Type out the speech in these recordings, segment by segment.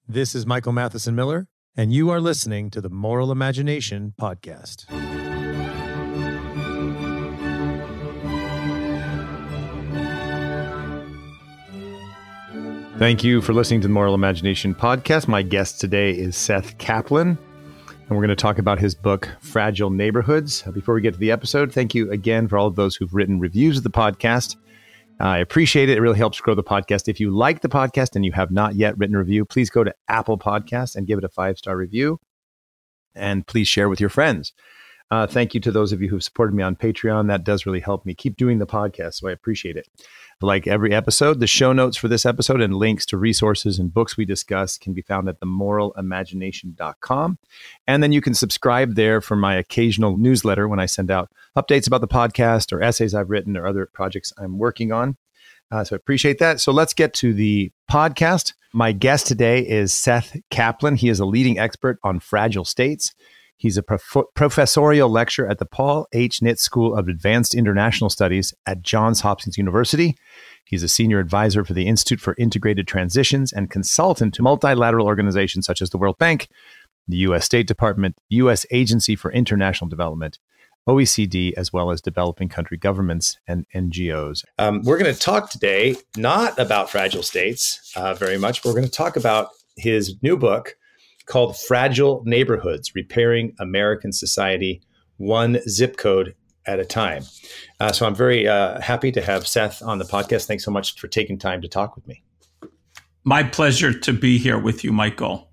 This is Michael Matheson Miller, and you are listening to the Moral Imagination Podcast. Thank you for listening to the Moral Imagination Podcast. My guest today is Seth Kaplan, and we're going to talk about his book, Fragile Neighborhoods. Before we get to the episode, thank you again for all of those who've written reviews of the podcast. I appreciate it. It really helps grow the podcast. If you like the podcast and you have not yet written a review, please go to Apple Podcasts and give it a 5-star review. And please share with your friends. Thank you to those of you who've supported me on Patreon. That does really help me keep doing the podcast, so I appreciate it. Like every episode, the show notes for this episode and links to resources and books we discuss can be found at themoralimagination.com. And then you can subscribe there for my occasional newsletter when I send out updates about the podcast or essays I've written or other projects I'm working on. So I appreciate that. So let's get to the podcast. My guest today is Seth Kaplan. He is a leading expert on fragile states. He's a professorial lecturer at the Paul H. Nitz School of Advanced International Studies at Johns Hopkins University. He's a senior advisor for the Institute for Integrated Transitions and consultant to multilateral organizations such as the World Bank, the U.S. State Department, U.S. Agency for International Development, OECD, as well as developing country governments and NGOs. We're going to talk today not about fragile states very much, but we're going to talk about his new book, called Fragile Neighborhoods, Repairing American Society One Zip Code at a Time. So I'm very happy to have Seth on the podcast. Thanks so much for taking time to talk with me. My pleasure to be here with you, Michael.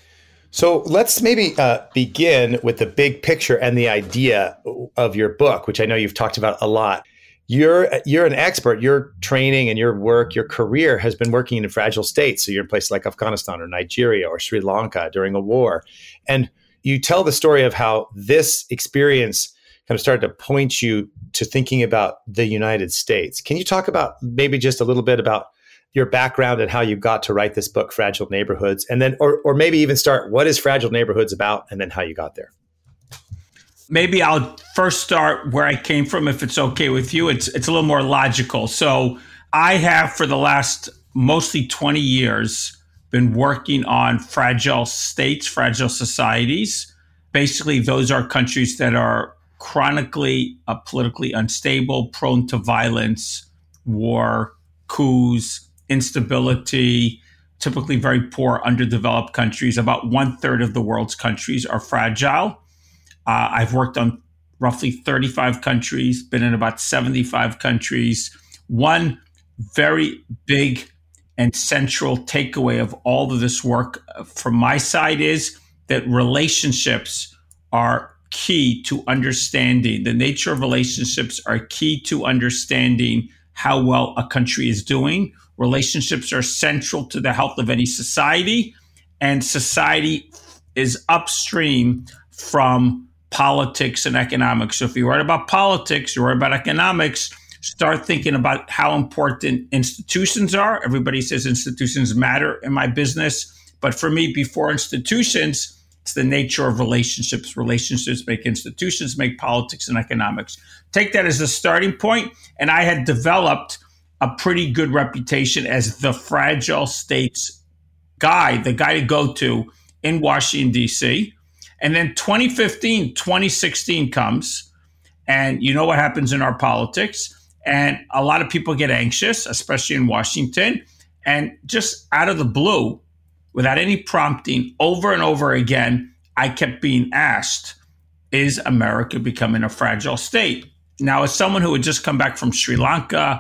So let's maybe begin with the big picture and the idea of your book, which I know you've talked about a lot. You're an expert. Your training and your work, your career has been working in fragile states. So you're in places like Afghanistan or Nigeria or Sri Lanka during a war. And you tell the story of how this experience kind of started to point you to thinking about the United States. Can you talk about maybe just a little bit about your background and how you got to write this book, Fragile Neighborhoods? And then, or maybe even start, what is Fragile Neighborhoods about? And then how you got there. Maybe I'll first start where I came from, if it's okay with you. It's a little more logical. So I have, for the last mostly 20 years, been working on fragile states, fragile societies. Basically, those are countries that are chronically politically unstable, prone to violence, war, coups, instability, typically very poor, underdeveloped countries. About 1/3 of the world's countries are fragile. I've worked on roughly 35 countries, been in about 75 countries. One very big and central takeaway of all of this work from my side is that relationships are key to understanding. The nature of relationships are key to understanding how well a country is doing. Relationships are central to the health of any society, and society is upstream from politics and economics. So if you're worried about politics, you're worried about economics, start thinking about how important institutions are. Everybody says institutions matter in my business. But for me, before institutions, it's the nature of relationships. Relationships make institutions, make politics and economics. Take that as a starting point. And I had developed a pretty good reputation as the fragile states guy, the guy to go to in Washington, D.C. And then 2015, 2016 comes, and you know what happens in our politics. And a lot of people get anxious, especially in Washington. And just out of the blue, without any prompting, over and over again, I kept being asked, is America becoming a fragile state? Now, as someone who had just come back from Sri Lanka,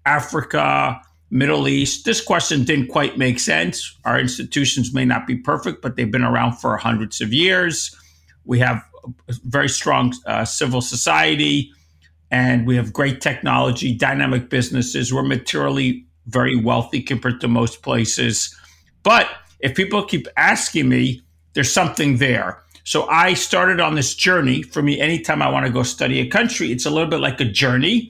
Africa, Middle East, this question didn't quite make sense. Our institutions may not be perfect, but they've been around for hundreds of years. We have a very strong civil society, and we have great technology, dynamic businesses. We're materially very wealthy compared to most places. But if people keep asking me, there's something there. So I started on this journey. For me, anytime I want to go study a country, it's a little bit like a journey.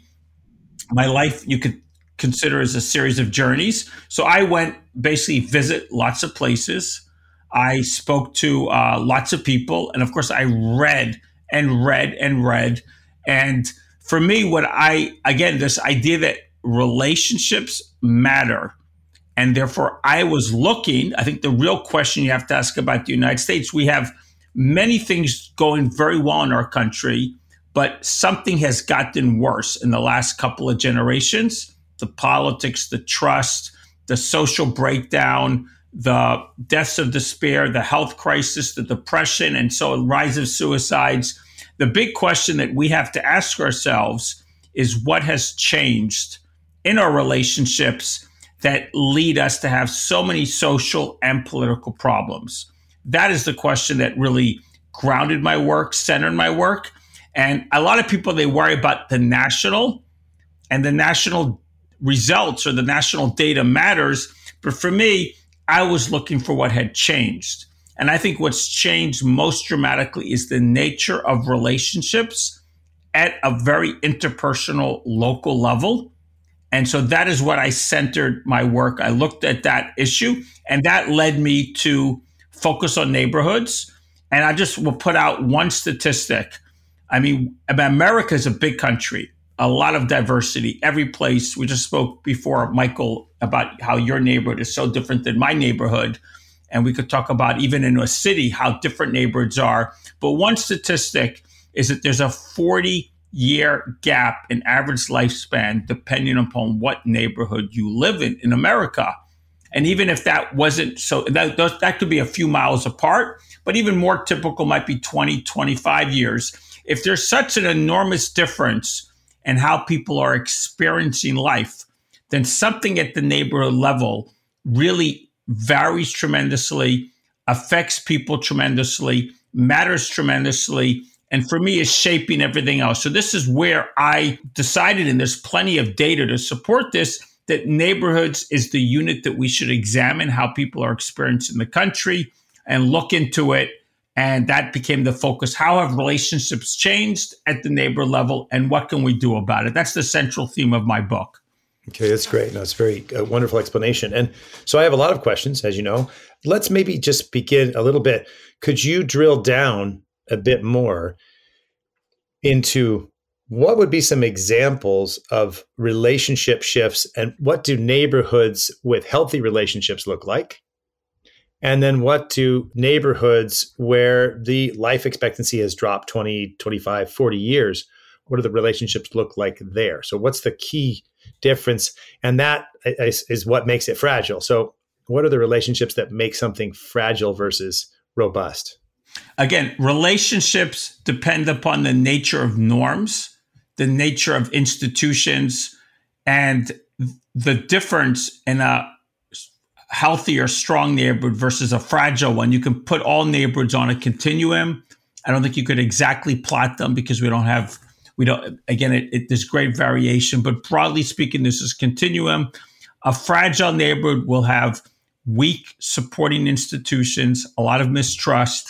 My life, you could consider as a series of journeys. So I went basically visit lots of places. I spoke to lots of people. And of course, I read and read and read. And for me, this idea that relationships matter And therefore, I was looking. I think the real question you have to ask about the United States, we have many things going very well in our country, but something has gotten worse in the last couple of generations. The politics, the trust, the social breakdown, the deaths of despair, the health crisis, the depression, and so a rise of suicides. The big question that we have to ask ourselves is what has changed in our relationships that lead us to have so many social and political problems? That is the question that really grounded my work, centered my work. And a lot of people, they worry about the national, and the national results or the national data matters. But for me, I was looking for what had changed. And I think what's changed most dramatically is the nature of relationships at a very interpersonal local level. And so that is what I centered my work. I looked at that issue, and that led me to focus on neighborhoods. And I just will put out one statistic. I mean, America is a big country, a lot of diversity, every place. We just spoke before, Michael, about how your neighborhood is so different than my neighborhood. And we could talk about even in a city, how different neighborhoods are. But one statistic is that there's a 40-year gap in average lifespan, depending upon what neighborhood you live in America. And even if that wasn't so, that could be a few miles apart, but even more typical might be 20, 25 years. If there's such an enormous difference in how people are experiencing life, then something at the neighborhood level really varies tremendously, affects people tremendously, matters tremendously, and for me is shaping everything else. So this is where I decided, and there's plenty of data to support this, that neighborhoods is the unit that we should examine how people are experiencing the country and look into it. And that became the focus. How have relationships changed at the neighbor level, and what can we do about it? That's the central theme of my book. Okay, that's great. No, it's very wonderful explanation. And so I have a lot of questions, as you know. Let's maybe just begin a little bit. Could you drill down a bit more into what would be some examples of relationship shifts, and what do neighborhoods with healthy relationships look like? And then what do neighborhoods where the life expectancy has dropped 20, 25, 40 years, what do the relationships look like there? So what's the key difference? And that is what makes it fragile. So what are the relationships that make something fragile versus robust? Again, relationships depend upon the nature of norms, the nature of institutions, and the difference in a healthy or strong neighborhood versus a fragile one. You can put all neighborhoods on a continuum. I don't think you could exactly plot them because there's great variation, but broadly speaking, this is continuum. A fragile neighborhood will have weak supporting institutions, a lot of mistrust.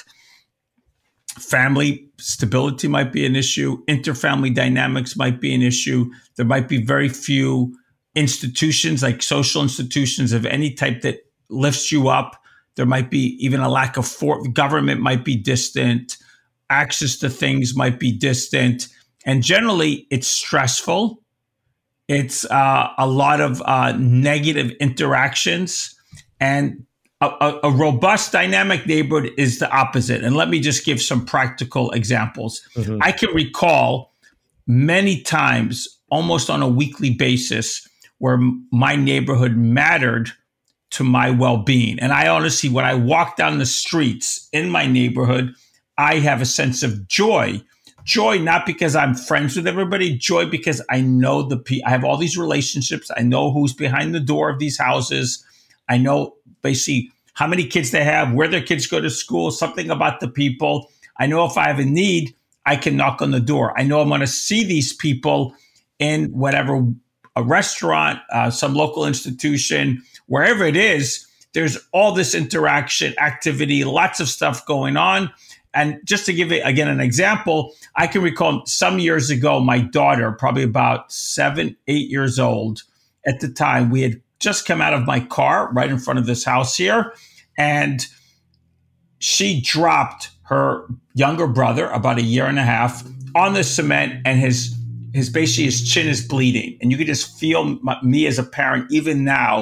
Family stability might be an issue. Interfamily dynamics might be an issue. There might be very few institutions, like social institutions of any type, that lifts you up. There might be even a lack of government might be distant. Access to things might be distant. And generally, it's stressful. It's a lot of negative interactions. And a robust, dynamic neighborhood is the opposite. And let me just give some practical examples. Mm-hmm. I can recall many times, almost on a weekly basis, where my neighborhood mattered to my well-being. And I honestly, when I walk down the streets in my neighborhood, I have a sense of joy. Joy, not because I'm friends with everybody, joy because I know I have all these relationships. I know who's behind the door of these houses. I know basically how many kids they have, where their kids go to school, something about the people. I know if I have a need, I can knock on the door. I know I'm going to see these people in whatever, a restaurant, some local institution, wherever it is. There's all this interaction, activity, lots of stuff going on. And just to give it, again, an example, I can recall some years ago, my daughter, probably about 7, 8 years old at the time, we had just come out of my car right in front of this house here. And she dropped her younger brother, about 1.5 years, on the cement, and his chin is bleeding. And you could just feel me as a parent, even now,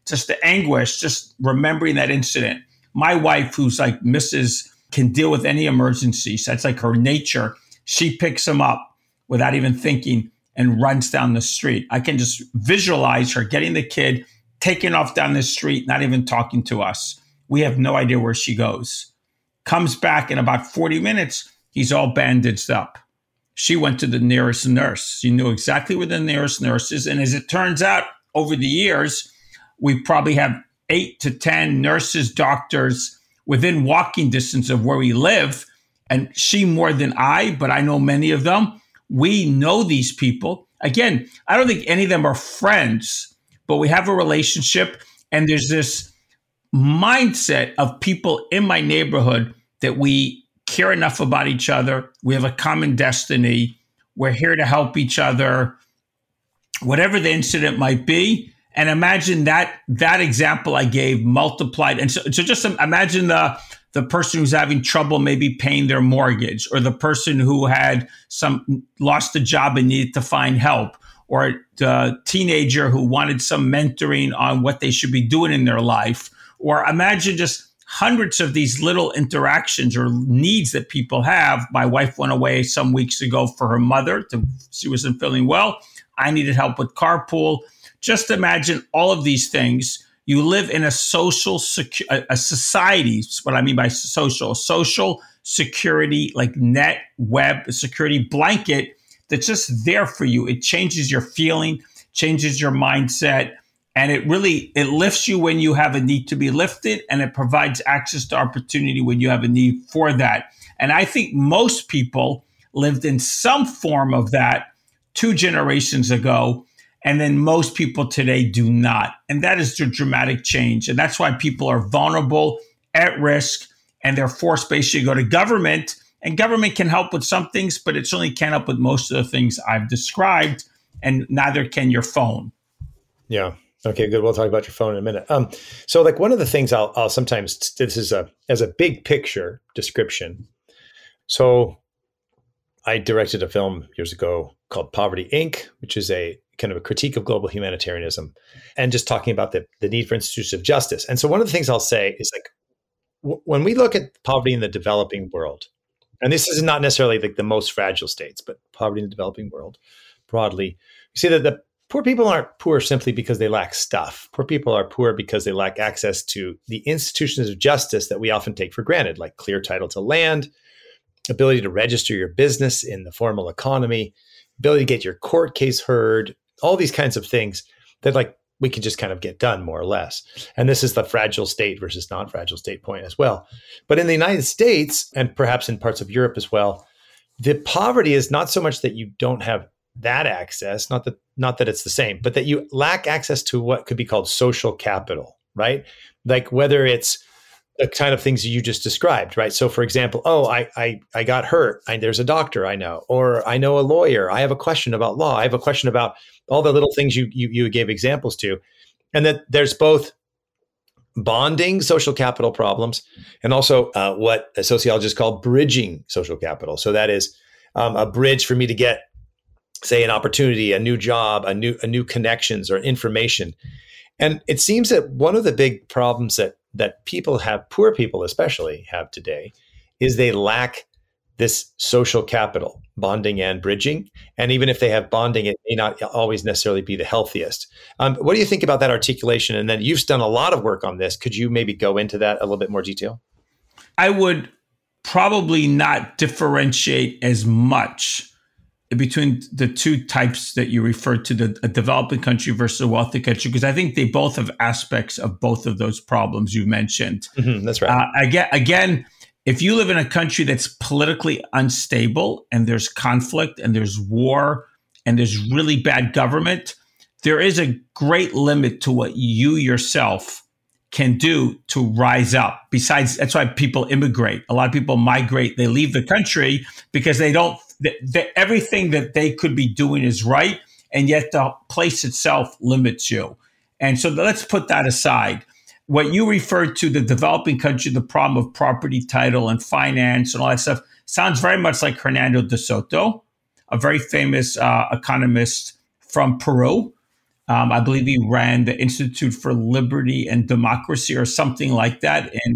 just the anguish, just remembering that incident. My wife, who's like Mrs., can deal with any emergencies. That's like her nature. She picks him up without even thinking and runs down the street. I can just visualize her getting the kid, taking off down the street, not even talking to us. We have no idea where she goes. Comes back in about 40 minutes, he's all bandaged up. She went to the nearest nurse. She knew exactly where the nearest nurse is. And as it turns out, over the years, we probably have 8 to 10 nurses, doctors within walking distance of where we live. And she more than I, but I know many of them. We know these people. Again, I don't think any of them are friends, but we have a relationship. And there's this mindset of people in my neighborhood that we care enough about each other. We have a common destiny. We're here to help each other, whatever the incident might be. And imagine that example I gave multiplied. And so just imagine the person who's having trouble maybe paying their mortgage, or the person who had lost a job and needed to find help, or the teenager who wanted some mentoring on what they should be doing in their life. Or imagine just hundreds of these little interactions or needs that people have. My wife went away some weeks ago for her mother. She wasn't feeling well. I needed help with carpool. Just imagine all of these things. You live in a social a society. What I mean by social security, like net web security blanket that's just there for you. It changes your feeling, changes your mindset, and it lifts you when you have a need to be lifted, and it provides access to opportunity when you have a need for that. And I think most people lived in some form of that 2 generations ago. And then most people today do not. And that is the dramatic change. And that's why people are vulnerable, at risk, and they're forced basically to go to government. And government can help with some things, but it certainly can't help with most of the things I've described. And neither can your phone. Yeah. Okay, good. We'll talk about your phone in a minute. So like one of the things I'll sometimes, this is as a big picture description. So I directed a film years ago called Poverty, Inc., which is a kind of a critique of global humanitarianism, and just talking about the need for institutions of justice. And so one of the things I'll say is like, when we look at poverty in the developing world, and this is not necessarily like the most fragile states, but poverty in the developing world broadly, you see that the poor people aren't poor simply because they lack stuff. Poor people are poor because they lack access to the institutions of justice that we often take for granted, like clear title to land, ability to register your business in the formal economy, ability to get your court case heard, all these kinds of things that like we can just kind of get done more or less. And this is the fragile state versus non-fragile state point as well. But in the United States, and perhaps in parts of Europe as well, the poverty is not so much that you don't have that access, not that it's the same, but that you lack access to what could be called social capital, right? Like whether it's the kind of things you just described, right? So for example, I got hurt. There's a doctor I know, or I know a lawyer. I have a question about law. I have a question about all the little things you gave examples to. And that there's both bonding social capital problems and also what sociologists call bridging social capital. So that is a bridge for me to get, say, an opportunity, a new job, a new connections or information. And it seems that one of the big problems that people have, poor people especially have today, is they lack this social capital, bonding and bridging. And even if they have bonding, it may not always necessarily be the healthiest. What do you think about that articulation? And then you've done a lot of work on this. Could you maybe go into that a little bit more detail? I would probably not differentiate as much between the two types that you referred to, a developing country versus a wealthy country, because I think they both have aspects of both of those problems you mentioned. Mm-hmm, that's right. Again, if you live in a country that's politically unstable and there's conflict and there's war and there's really bad government, there is a great limit to what you yourself can do to rise up. Besides, that's why people immigrate. A lot of people migrate. They leave the country because they don't, everything that they could be doing is right. And yet the place itself limits you. And so let's put that aside. What you referred to, the developing country, the problem of property title and finance and all that stuff, sounds very much like Hernando de Soto, a very famous economist from Peru. I believe he ran the Institute for Liberty and Democracy or something like that. And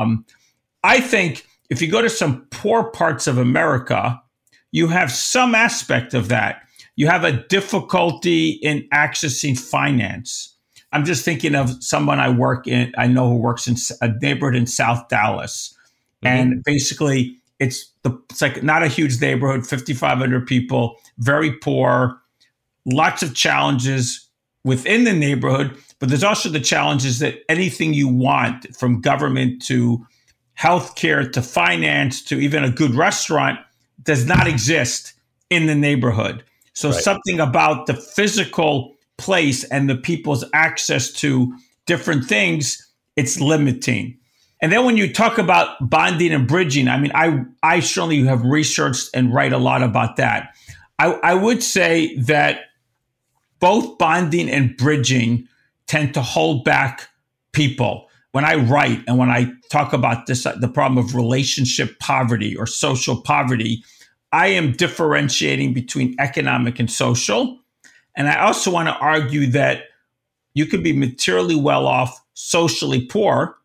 I think if you go to some poor parts of America, you have some aspect of that. You have a difficulty in accessing finance. I'm just thinking of someone I know who works in a neighborhood in South Dallas. And basically it's like not a huge neighborhood, 5,500 people, very poor, lots of challenges within the neighborhood, but there's also the challenges that anything you want, from government to healthcare to finance to even a good restaurant, does not exist in the neighborhood. So something about the physical place and the people's access to different things, it's limiting. And then when you talk about bonding and bridging, I mean, I certainly have researched and write a lot about that. I would say that both bonding and bridging tend to hold back people. When I write and when I talk about this, the problem of relationship poverty or social poverty, I am differentiating between economic and social. And I also want to argue that you can be materially well off, socially poor,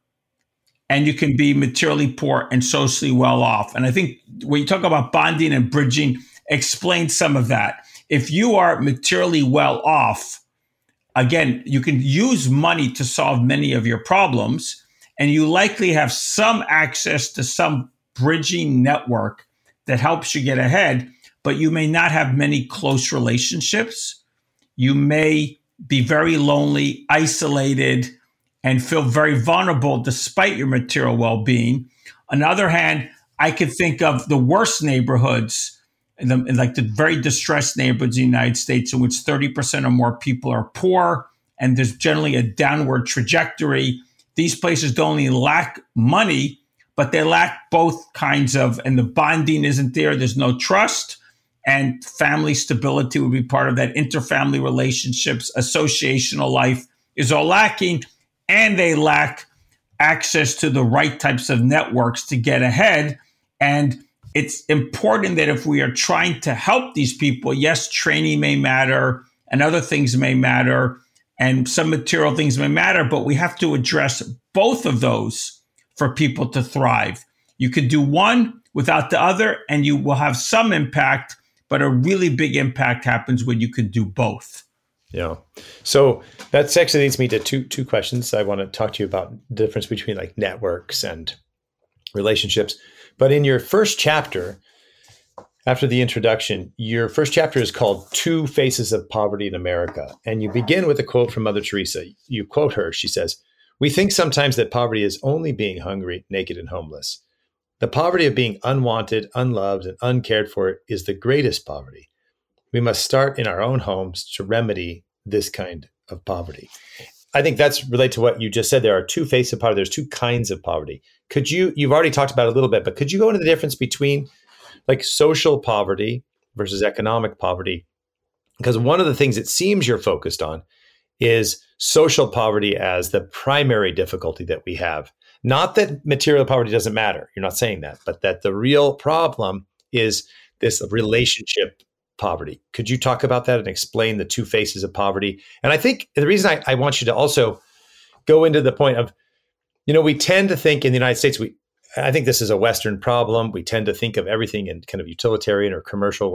and you can be materially poor and socially well off. And I think when you talk about bonding and bridging, explain some of that. If you are materially well off, again, you can use money to solve many of your problems, and you likely have some access to some bridging network that helps you get ahead, but you may not have many close relationships. You may be very lonely, isolated, and feel very vulnerable despite your material well-being. On the other hand, I could think of the worst neighborhoods, like the very distressed neighborhoods in the United States, in which 30% or more people are poor, and there's generally a downward trajectory. These places don't only lack money, but they lack both kinds of, and the bonding isn't there. There's no trust, and family stability would be part of that. Interfamily relationships, associational life is all lacking, and they lack access to the right types of networks to get ahead. And it's important that if we are trying to help these people, yes, training may matter and other things may matter and some material things may matter, but we have to address both of those for people to thrive. You could do one without the other and you will have some impact, but a really big impact happens when you can do both. Yeah. So that actually leads me to two questions. I want to talk to you about the difference between like networks and relationships. But in your first chapter, after the introduction, your first chapter is called Two Faces of Poverty in America. And you begin with a quote from Mother Teresa. You quote her. She says, "We think sometimes that poverty is only being hungry, naked, and homeless. The poverty of being unwanted, unloved, and uncared for is the greatest poverty. We must start in our own homes to remedy this kind of poverty." I think that's related to what you just said. There are two faces of poverty. There's two kinds of poverty. You've already talked about it a little bit, but could you go into the difference between like social poverty versus economic poverty? Because one of the things it seems you're focused on is social poverty as the primary difficulty that we have. Not that material poverty doesn't matter. You're not saying that, but that the real problem is this relationship poverty. Could you talk about that and explain the two faces of poverty? And I think the reason I want you to also go into the point of, we tend to think in the United States, I think this is a Western problem. We tend to think of everything in kind of utilitarian or commercial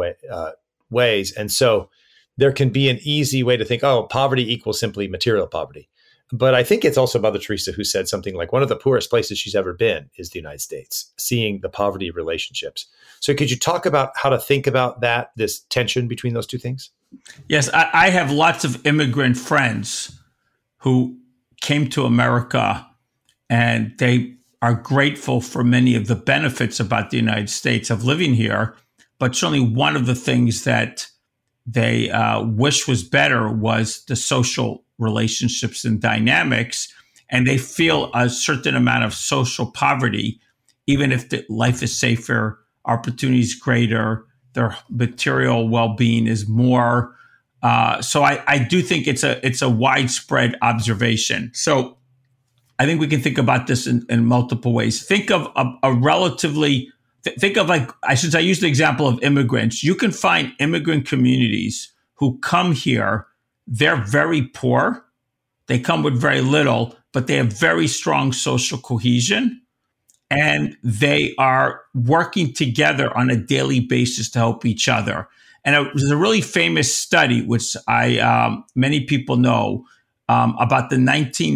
ways. And so there can be an easy way to think, poverty equals simply material poverty. But I think it's also Mother Teresa who said something like one of the poorest places she's ever been is the United States, seeing the poverty of relationships. So could you talk about how to think about that, this tension between those two things? Yes, I have lots of immigrant friends who came to America and they are grateful for many of the benefits about the United States of living here. But certainly one of the things that they wish was better was the social relationships and dynamics. And they feel a certain amount of social poverty, even if the life is safer, opportunities greater, their material well-being is more. So I do think it's a widespread observation. So I think we can think about this in multiple ways. Think of I use the example of immigrants. You can find immigrant communities who come here they're very poor. They come with very little, but they have very strong social cohesion. And they are working together on a daily basis to help each other. And it was a really famous study, which many people know, about the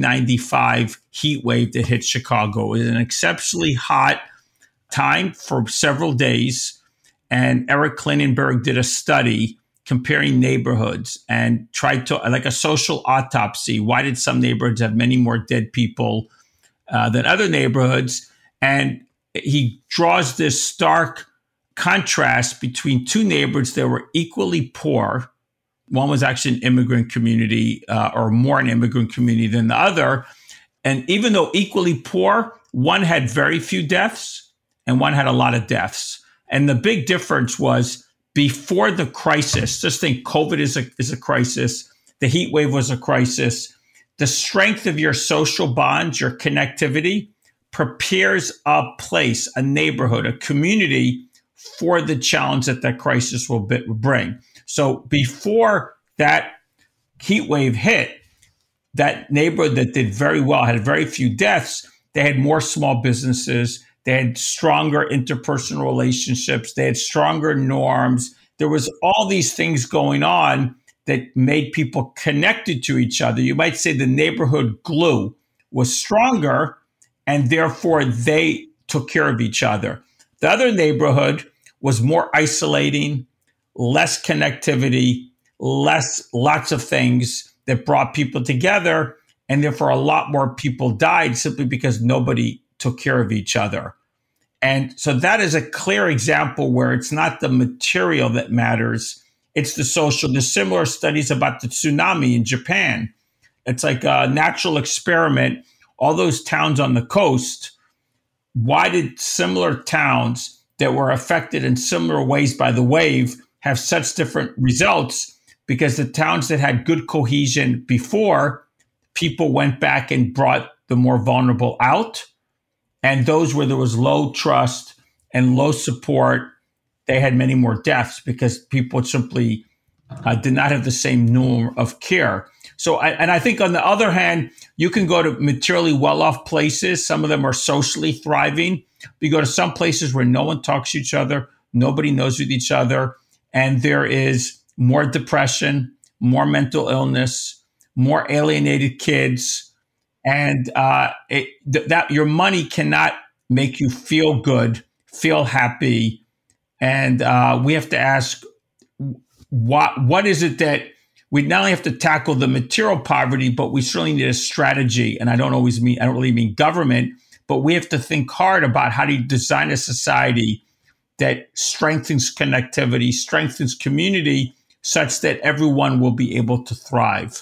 1995 heat wave that hit Chicago. It was an exceptionally hot time for several days. And Eric Klinenberg did a study comparing neighborhoods and tried to, like a social autopsy. Why did some neighborhoods have many more dead people than other neighborhoods? And he draws this stark contrast between two neighborhoods that were equally poor. One was actually an immigrant community, or more an immigrant community than the other. And even though equally poor, one had very few deaths and one had a lot of deaths. And the big difference was before the crisis, just think COVID is a crisis. The heat wave was a crisis. The strength of your social bonds, your connectivity, prepares a place, a neighborhood, a community for the challenge that crisis will bring. So before that heat wave hit, that neighborhood that did very well, had very few deaths, they had more small businesses, they had stronger interpersonal relationships, they had stronger norms. There was all these things going on that made people connected to each other. You might say the neighborhood glue was stronger, and therefore they took care of each other. The other neighborhood was more isolating, less connectivity, lots of things that brought people together, and therefore a lot more people died simply because nobody took care of each other. And so that is a clear example where it's not the material that matters, it's the social. There's similar studies about the tsunami in Japan. It's like a natural experiment. All those towns on the coast, why did similar towns that were affected in similar ways by the wave have such different results? Because the towns that had good cohesion before, people went back and brought the more vulnerable out. And those where there was low trust and low support, they had many more deaths because people simply did not have the same norm of care. So, I think on the other hand, you can go to materially well-off places. Some of them are socially thriving. You go to some places where no one talks to each other, nobody knows with each other, and there is more depression, more mental illness, more alienated kids, and that your money cannot make you feel good, feel happy, and we have to ask, what is it that we not only have to tackle the material poverty, but we certainly need a strategy. And I don't really mean government, but we have to think hard about how do you design a society that strengthens connectivity, strengthens community, such that everyone will be able to thrive.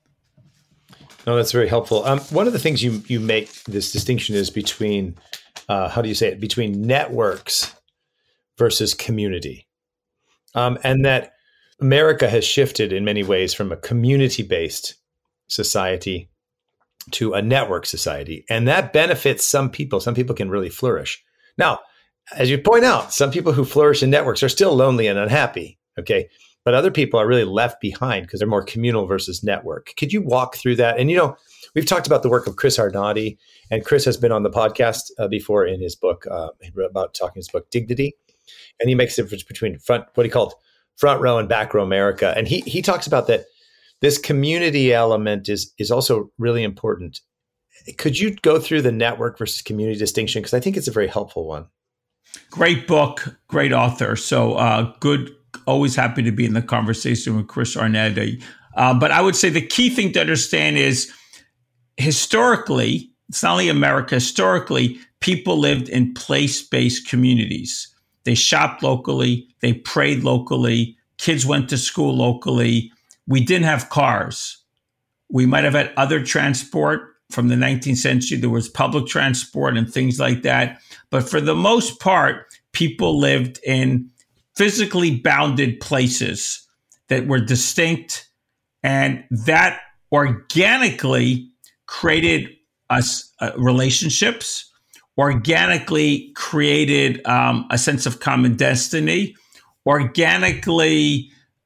No, that's very helpful. One of the things you make this distinction is between, between networks versus community. And that America has shifted in many ways from a community-based society to a network society. And that benefits some people. Some people can really flourish. Now, as you point out, some people who flourish in networks are still lonely and unhappy. Okay. But other people are really left behind because they're more communal versus network. Could you walk through that? And, we've talked about the work of Chris Arnade, and Chris has been on the podcast before in his book, his book, Dignity. And he makes the difference between what he called front row and back row America. And he talks about that this community element is also really important. Could you go through the network versus community distinction? Because I think it's a very helpful one. Great book, great author. So good. Always happy to be in the conversation with Chris Arnade. But I would say the key thing to understand is historically, it's not only America, historically, people lived in place-based communities. They shopped locally, they prayed locally, kids went to school locally. We didn't have cars. We might have had other transport. From the 19th century, there was public transport and things like that. But for the most part, people lived in physically bounded places that were distinct, and that organically created us relationships, organically created a sense of common destiny, organically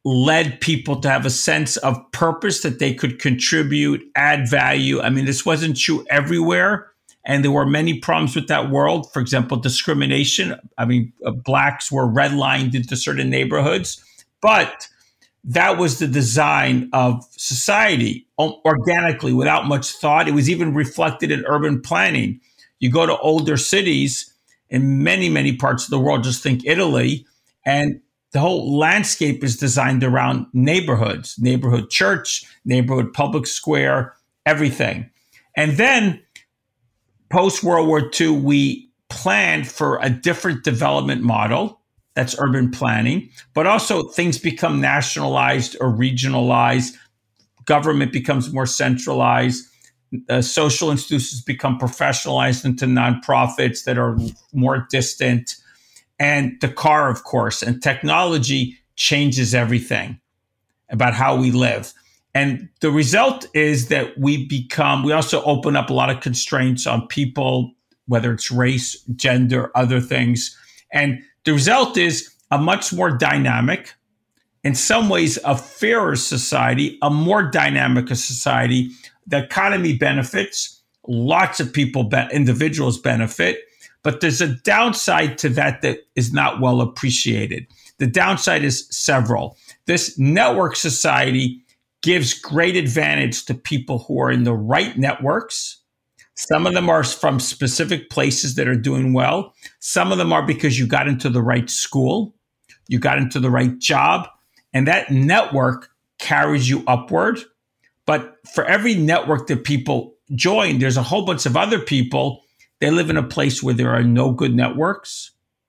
led people to have a sense of purpose that they could contribute, add value. I mean, this wasn't true everywhere. And there were many problems with that world. For example, discrimination. I mean, blacks were redlined into certain neighborhoods. But that was the design of society organically, without much thought. It was even reflected in urban planning. You go to older cities in many, many parts of the world, just think Italy, and the whole landscape is designed around neighborhoods, neighborhood church, neighborhood public square, everything. And then post-World War II, we planned for a different development model. That's urban planning. But also things become nationalized or regionalized. Government becomes more centralized. Social institutions become professionalized into nonprofits that are more distant. And the car, of course, and technology changes everything about how we live. And the result is that we also open up a lot of constraints on people, whether it's race, gender, other things. And the result is a much more dynamic, in some ways, a fairer society, a more dynamic society. The economy benefits, lots of people, individuals benefit. But there's a downside to that is not well appreciated. The downside is several. This network society gives great advantage to people who are in the right networks. Some of them are from specific places that are doing well. Some of them are because you got into the right school, you got into the right job, and that network carries you upward. But for every network that people join, there's a whole bunch of other people. They live in a place where there are no good networks.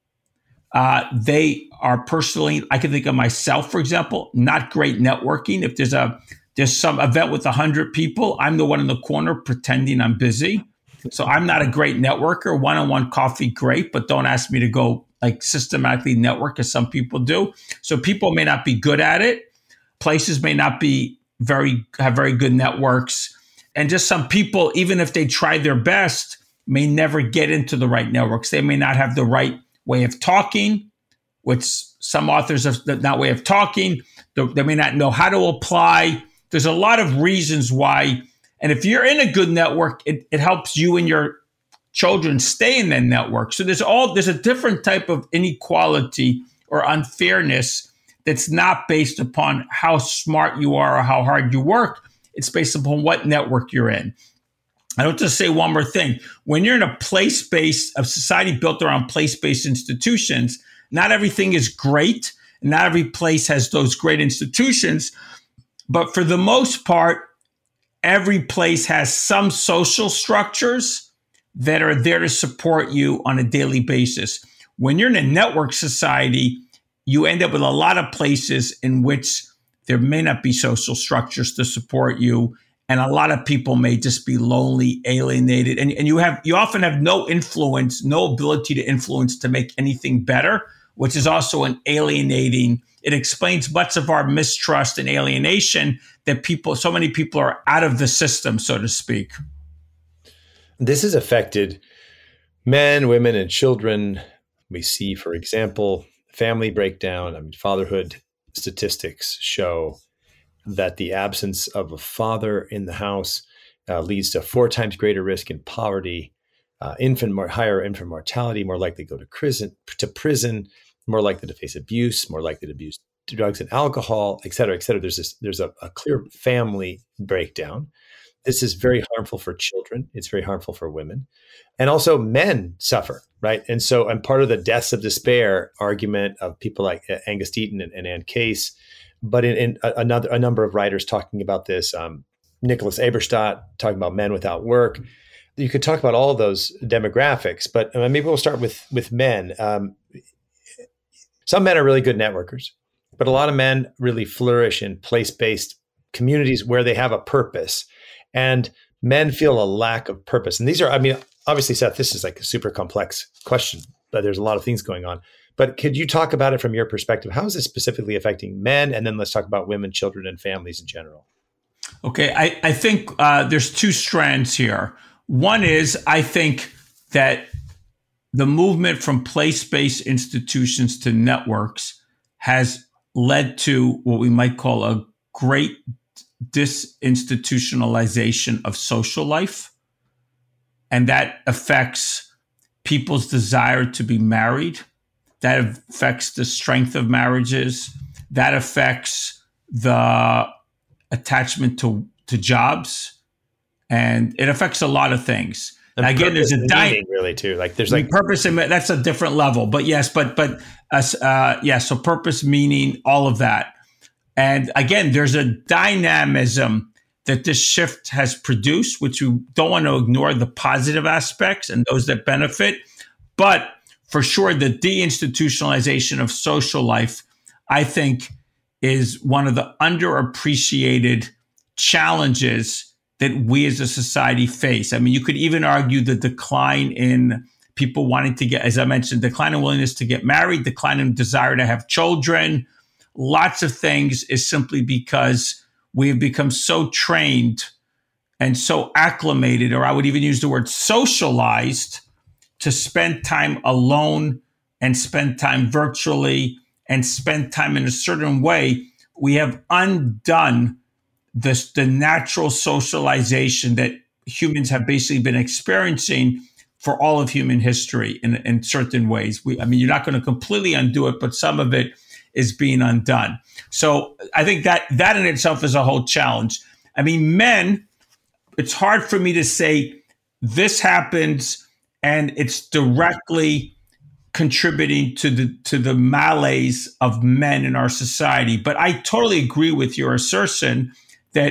They are personally, I can think of myself, for example, not great networking. If there's some event with 100 people, I'm the one in the corner pretending I'm busy. So I'm not a great networker. One-on-one coffee, great, but don't ask me to go like systematically network as some people do. So people may not be good at it. Places may not have very good networks. And just some people, even if they try their best, may never get into the right networks. They may not have the right way of talking, which some authors have that way of talking. They may not know how to apply. There's a lot of reasons why. And if you're in a good network, it helps you and your children stay in that network. So there's a different type of inequality or unfairness that's not based upon how smart you are or how hard you work. It's based upon what network you're in. I want to say one more thing. When you're in a society built around place-based institutions, not everything is great. Not every place has those great institutions. But for the most part, every place has some social structures that are there to support you on a daily basis. When you're in a network society, you end up with a lot of places in which there may not be social structures to support you. And a lot of people may just be lonely, alienated, and you often have no influence, no ability to influence to make anything better, which is also an alienating. It explains much of our mistrust and alienation that so many people are out of the system, so to speak. This has affected men, women, and children. We see, for example, family breakdown. I mean, fatherhood statistics show that the absence of a father in the house leads to 4 times greater risk in poverty, higher infant mortality, more likely to go to prison, more likely to face abuse, more likely to abuse drugs and alcohol, et cetera, et cetera. There's a clear family breakdown. This is very harmful for children. It's very harmful for women. And also men suffer, right? And part of the deaths of despair argument of people like Angus Deaton and Ann Case, but in a number of writers talking about this, Nicholas Eberstadt talking about men without work. You could talk about all of those demographics, but maybe we'll start with men. Some men are really good networkers, but a lot of men really flourish in place-based communities where they have a purpose. And men feel a lack of purpose. And these are, obviously, Seth, this is like a super complex question, but there's a lot of things going on. But could you talk about it from your perspective? How is this specifically affecting men? And then let's talk about women, children, and families in general. Okay, I think there's 2 strands here. One is, I think that the movement from place-based institutions to networks has led to what we might call a great disinstitutionalization of social life. And that affects people's desire to be married. That affects the strength of marriages. That affects the attachment to jobs. And it affects a lot of things. And again, there's a meaning really too. Like there's like purpose, and that's a different level. But yes, so purpose, meaning, all of that. And again, there's a dynamism that this shift has produced, which we don't want to ignore the positive aspects and those that benefit. But for sure, the deinstitutionalization of social life, I think, is one of the underappreciated challenges that we as a society face. I mean, you could even argue the decline in people wanting to get, as I mentioned, decline in willingness to get married, decline in desire to have children. Lots of things is simply because we have become so trained and so acclimated, or I would even use the word socialized, to spend time alone and spend time virtually and spend time in a certain way. We have undone the natural socialization that humans have basically been experiencing for all of human history in certain ways. You're not going to completely undo it, but some of it is being undone. So I think that in itself is a whole challenge. I mean, men, it's hard for me to say this happens and it's directly contributing to the malaise of men in our society. But I totally agree with your assertion that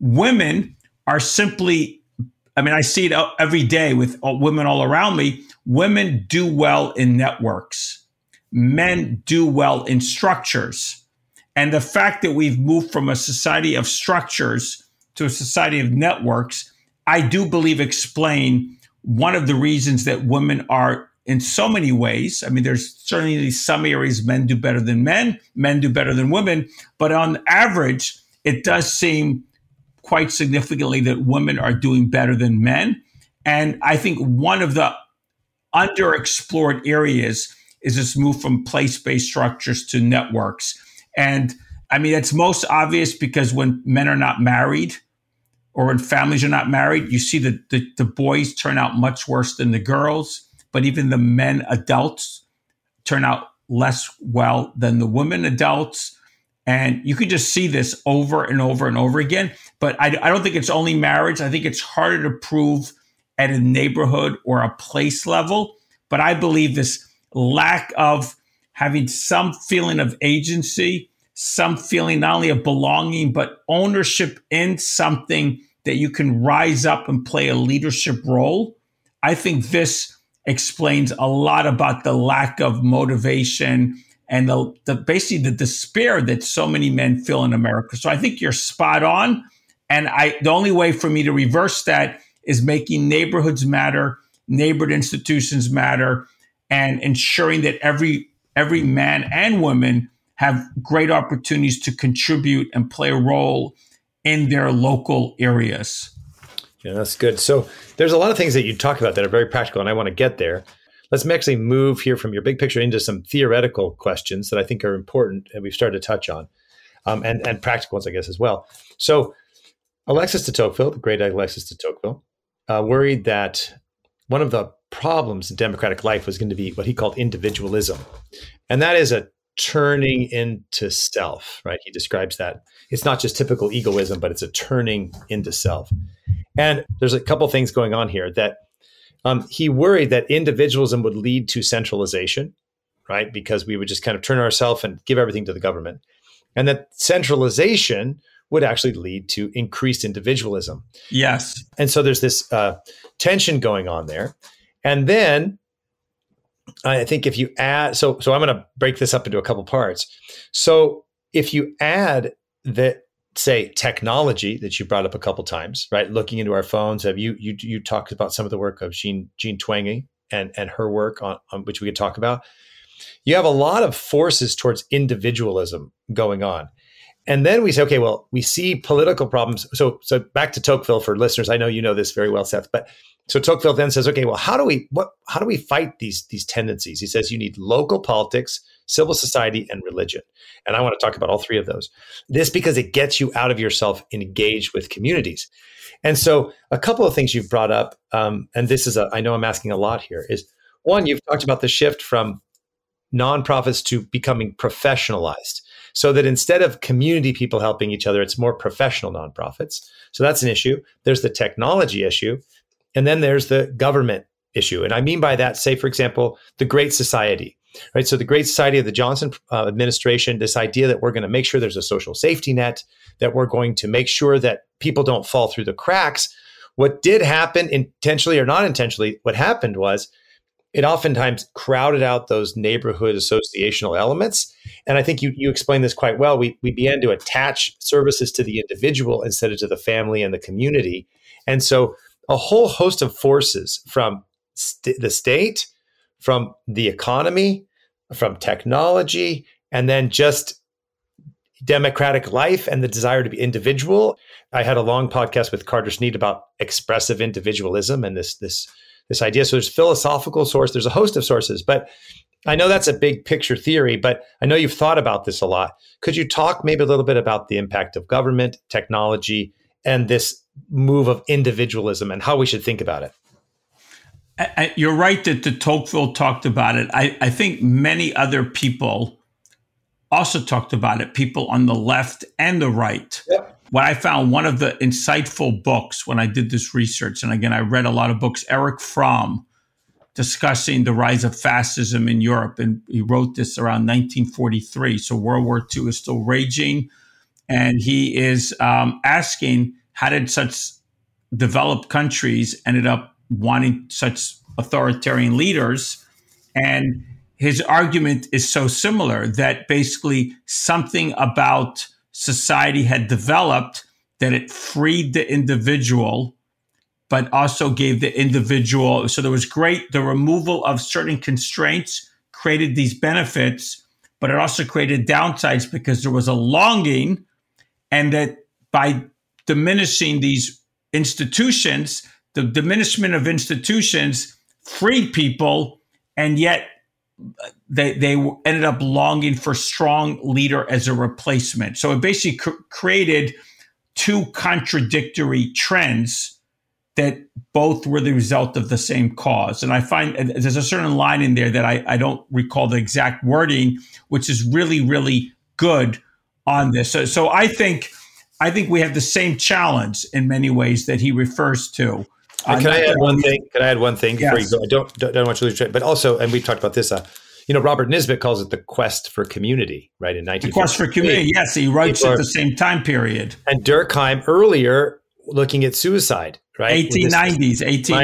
women are simply, I see it every day with women all around me. Women do well in networks. Men do well in structures. And the fact that we've moved from a society of structures to a society of networks, I do believe explain one of the reasons that women are, in so many ways, there's certainly some areas men do better than men do better than women, but on average, it does seem quite significantly that women are doing better than men. And I think one of the underexplored areas is this move from place-based structures to networks. And it's most obvious because when men are not married or when families are not married, you see that the boys turn out much worse than the girls, but even the men adults turn out less well than the women adults. And you could just see this over and over and over again. But I don't think it's only marriage. I think it's harder to prove at a neighborhood or a place level. But I believe this lack of having some feeling of agency, some feeling not only of belonging, but ownership in something that you can rise up and play a leadership role. I think this explains a lot about the lack of motivation and basically the despair that so many men feel in America. So I think you're spot on. And the only way for me to reverse that is making neighborhoods matter, neighborhood institutions matter, and ensuring that every man and woman have great opportunities to contribute and play a role in their local areas. Yeah, that's good. So there's a lot of things that you talk about that are very practical, and I want to get there. Let's actually move here from your big picture into some theoretical questions that I think are important and we've started to touch on, and practical ones, I guess, as well. So Alexis de Tocqueville, the great Alexis de Tocqueville, worried that one of the problems in democratic life was going to be what he called individualism. And that is a turning into self, right? He describes that. It's not just typical egoism, but it's a turning into self. And there's a couple things going on here that he worried that individualism would lead to centralization, right? Because we would just kind of turn ourselves and give everything to the government. And that centralization would actually lead to increased individualism. Yes. And so there's this tension going on there. And then I think if you add, so I'm going to break this up into a couple parts. So if you add the, say, technology that you brought up a couple times, right? Looking into our phones, have you talked about some of the work of Jean Twenge and her work on which we could talk about. You have a lot of forces towards individualism going on. And then we say, okay, well, we see political problems. So back to Tocqueville for listeners. I know you know this very well, Seth. But so Tocqueville then says, okay, well, how do we fight these tendencies? He says you need local politics, civil society, and religion. And I want to talk about all three of those. This because it gets you out of yourself and engaged with communities. And so a couple of things you've brought up, and this is I know I'm asking a lot here, is one, you've talked about the shift from nonprofits to becoming professionalized, so that instead of community people helping each other, it's more professional nonprofits. So that's an issue. There's the technology issue. And then there's the government issue. And I mean by that, say, for example, the Great Society, right? So the Great Society of the Johnson administration, this idea that we're going to make sure there's a social safety net, that we're going to make sure that people don't fall through the cracks. What did happen, intentionally or not intentionally, what happened was it oftentimes crowded out those neighborhood associational elements. And I think you explained this quite well. We began to attach services to the individual instead of to the family and the community. And so a whole host of forces from the state, from the economy, from technology, and then just democratic life and the desire to be individual. I had a long podcast with Carter Snead about expressive individualism and this idea. So there's philosophical source, there's a host of sources, but I know that's a big picture theory, but I know you've thought about this a lot. Could you talk maybe a little bit about the impact of government, technology, and this move of individualism and how we should think about it? You're right that the Tocqueville talked about it. I think many other people also talked about it, people on the left and the right. Yep. What I found, one of the insightful books when I did this research, and again, I read a lot of books, Erich Fromm, discussing the rise of fascism in Europe. And he wrote this around 1943. So World War II is still raging. And he is asking, how did such developed countries ended up wanting such authoritarian leaders? And his argument is so similar that basically something about society had developed that it freed the individual, but also gave the individual. So there was the removal of certain constraints created these benefits, but it also created downsides because there was a longing, and that by diminishing these institutions, the diminishment of institutions freed people, and yet they ended up longing for strong leader as a replacement. So it basically created two contradictory trends that both were the result of the same cause. And I find there's a certain line in there that I don't recall the exact wording, which is really, really good on this. So I think we have the same challenge in many ways that he refers to. Can I add one thing before you go? I don't want you to lose track. But also, and we've talked about this, Robert Nisbet calls it the quest for community, right? In 1950. The quest for community, yes. He writes at the same time period. And Durkheim earlier looking at suicide, right? 1890s,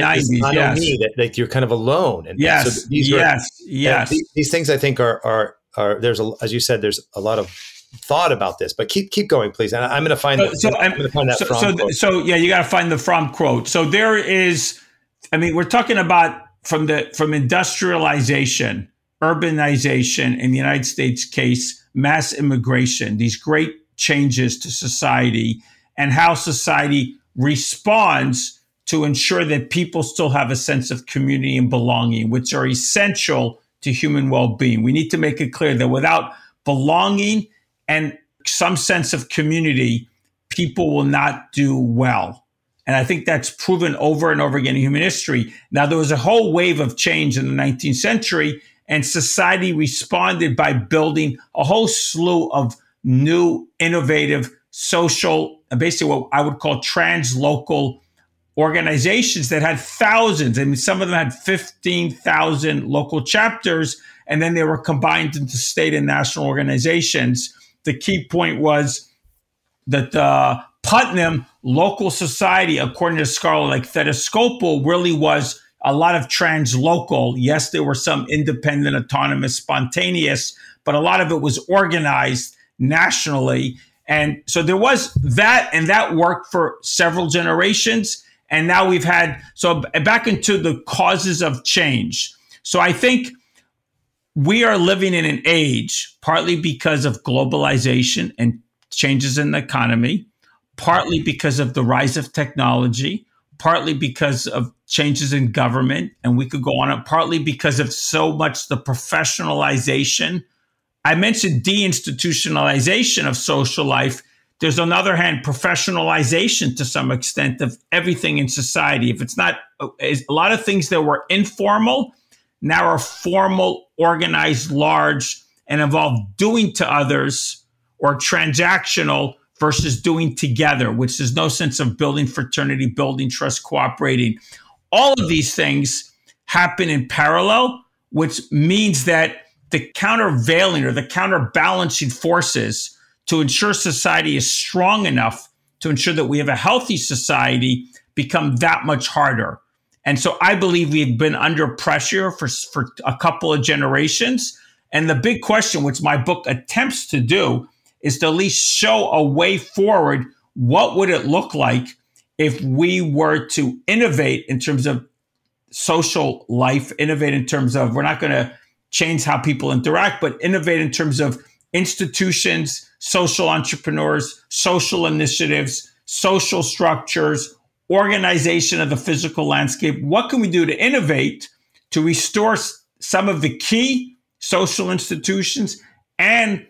yes. That you're kind of alone. And yes, so yes. These things I think are there's, as you said, there's a lot of thought about this, but keep going, please. And I'm going to find that Fromm quote. So you got to find the Fromm quote. So there is, we're talking about from industrialization, urbanization in the United States case, mass immigration, these great changes to society, and how society responds to ensure that people still have a sense of community and belonging, which are essential to human well-being. We need to make it clear that without belonging and some sense of community, people will not do well. And I think that's proven over and over again in human history. Now, there was a whole wave of change in the 19th century, and society responded by building a whole slew of new, innovative, social, basically what I would call translocal organizations that had thousands. Some of them had 15,000 local chapters, and then they were combined into state and national organizations. The key point was that the Putnam local society, according to a scholar like Thedescopel, really was a lot of translocal. Yes, there were some independent, autonomous, spontaneous, but a lot of it was organized nationally. And so there was that, and that worked for several generations. And now we've had, so back into the causes of change. So I think we are living in an age, partly because of globalization and changes in the economy, partly because of the rise of technology, partly because of changes in government, and we could go on, partly because of so much the professionalization. I mentioned deinstitutionalization of social life. There's, on the other hand, professionalization to some extent of everything in society. If it's not, a lot of things that were informal now are formal, organized, large, and involve doing to others or transactional versus doing together, which there's no sense of building fraternity, building trust, cooperating. All of these things happen in parallel, which means that the countervailing or the counterbalancing forces to ensure society is strong enough to ensure that we have a healthy society become that much harder. And so I believe we've been under pressure for a couple of generations. And the big question, which my book attempts to do, is to at least show a way forward. What would it look like if we were to innovate in terms of social life, innovate in terms of, we're not going to change how people interact, but innovate in terms of institutions, social entrepreneurs, social initiatives, social structures, organization of the physical landscape. What can we do to innovate to restore some of the key social institutions and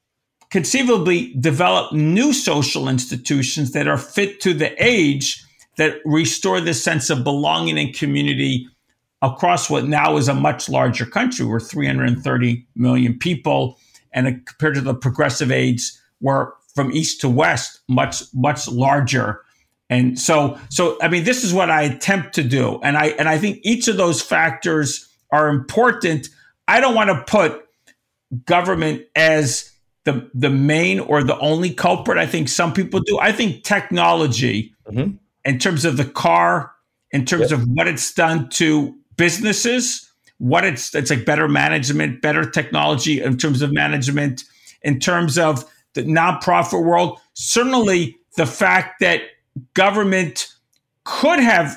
conceivably develop new social institutions that are fit to the age, that restore this sense of belonging and community across what now is a much larger country? We're 330 million people, and compared to the progressive age, we're from east to west, much, much larger. And so I mean, this is what I attempt to do. And I think each of those factors are important. I don't want to put government as the main or the only culprit. I think some people do. I think technology, in terms of the car, in terms of what it's done to businesses, it's like better management, better technology in terms of management, in terms of the nonprofit world. Certainly the fact that government could have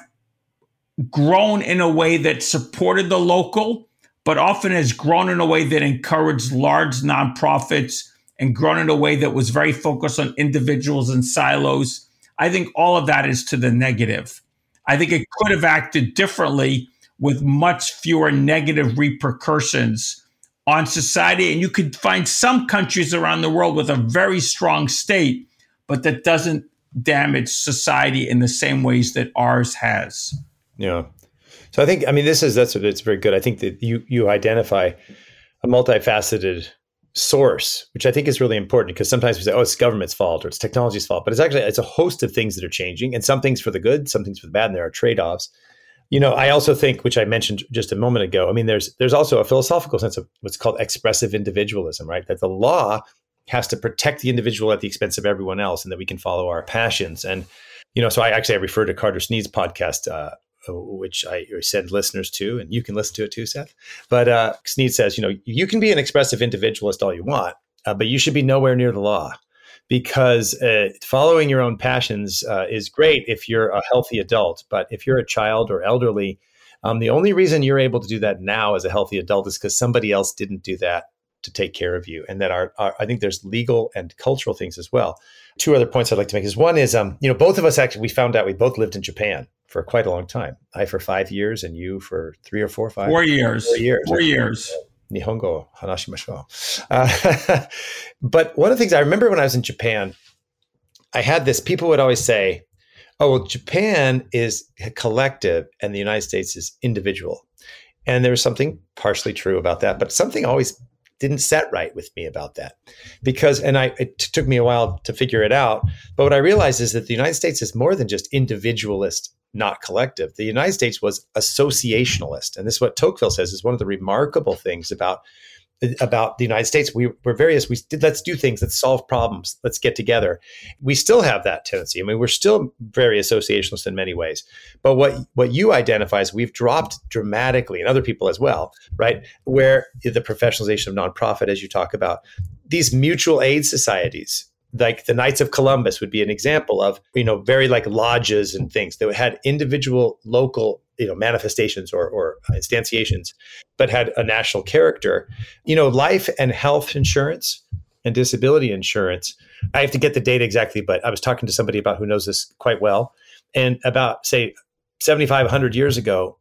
grown in a way that supported the local, but often has grown in a way that encouraged large nonprofits and grown in a way that was very focused on individuals and silos. I think all of that is to the negative. I think it could have acted differently with much fewer negative repercussions on society. And you could find some countries around the world with a very strong state, but that doesn't damage society in the same ways that ours has. Yeah. So I think, I mean, it's very good. I think that you identify a multifaceted source, which I think is really important, because sometimes we say, oh, it's government's fault or it's technology's fault, but it's a host of things that are changing, and some things for the good, some things for the bad, and there are trade-offs. You know, I also think, which I mentioned just a moment ago, I mean, there's also a philosophical sense of what's called expressive individualism, right? That the law has to protect the individual at the expense of everyone else, and that we can follow our passions. And, you know, so I refer to Carter Snead's podcast, which I send listeners to, and you can listen to it too, Seth. But Snead says, you know, you can be an expressive individualist all you want, but you should be nowhere near the law, because following your own passions is great if you're a healthy adult. But if you're a child or elderly, the only reason you're able to do that now as a healthy adult is because somebody else didn't do that to take care of you. And that I think there's legal and cultural things as well. Two other points I'd like to make is, one is, you know, both of us actually, we found out we both lived in Japan for quite a long time. I for 5 years and you for 3 or 4, 5? 4 years. 4 years. Nihongo hanashimashou. But one of the things I remember when I was in Japan, I had this, people would always say, oh, well, Japan is collective and the United States is individual. And there was something partially true about that, but something always didn't set right with me about that, because, and it took me a while to figure it out. But what I realized is that the United States is more than just individualist, not collective. The United States was associationalist. And this is what Tocqueville says is one of the remarkable things about the United States. Let's do things, let's solve problems, let's get together. We still have that tendency. I mean, we're still very associationalist in many ways. But what you identify is we've dropped dramatically, and other people as well, right? Where the professionalization of nonprofit, as you talk about, these mutual aid societies, like the Knights of Columbus would be an example of, you know, very like lodges and things that had individual local, you know, manifestations or instantiations, but had a national character. You know, life and health insurance and disability insurance. I have to get the data exactly, but I was talking to somebody about who knows this quite well. And about, say, 7,500 years ago,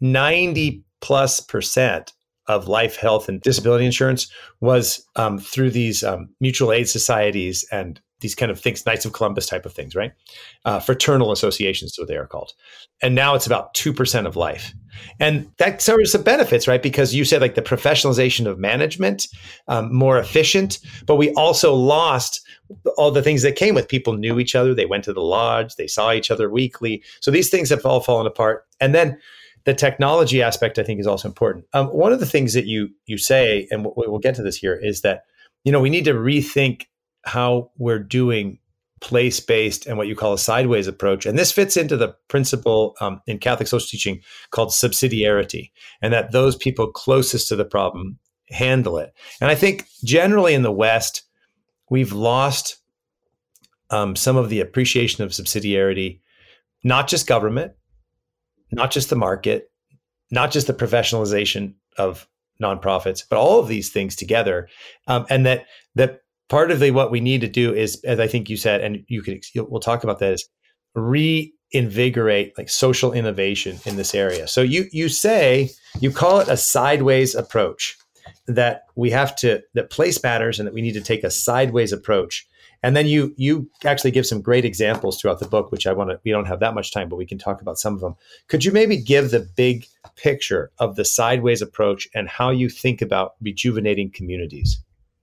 90+% of life, health, and disability insurance was through these mutual aid societies and these kind of things, Knights of Columbus type of things, right? Fraternal associations is what they are called. And now it's about 2% of life. And that serves some benefits, right? Because you said like the professionalization of management, more efficient, but we also lost all the things that came with people knew each other. They went to the lodge, they saw each other weekly. So these things have all fallen apart. And then the technology aspect, I think, is also important. One of the things that you say, and we'll get to this here, is that, we need to rethink how we're doing place-based and what you call a sideways approach. And this fits into the principle in Catholic social teaching called subsidiarity, and that those people closest to the problem handle it. And I think generally in the West, we've lost some of the appreciation of subsidiarity, not just government, not just the market, not just the professionalization of nonprofits, but all of these things together. And that part of what we need to do is, as I think you said, and we'll talk about that, is reinvigorate like social innovation in this area. So you call it a sideways approach, that that place matters and that we need to take a sideways approach. And then you actually give some great examples throughout the book, which we don't have that much time, but we can talk about some of them. Could you maybe give the big picture of the sideways approach and how you think about rejuvenating communities?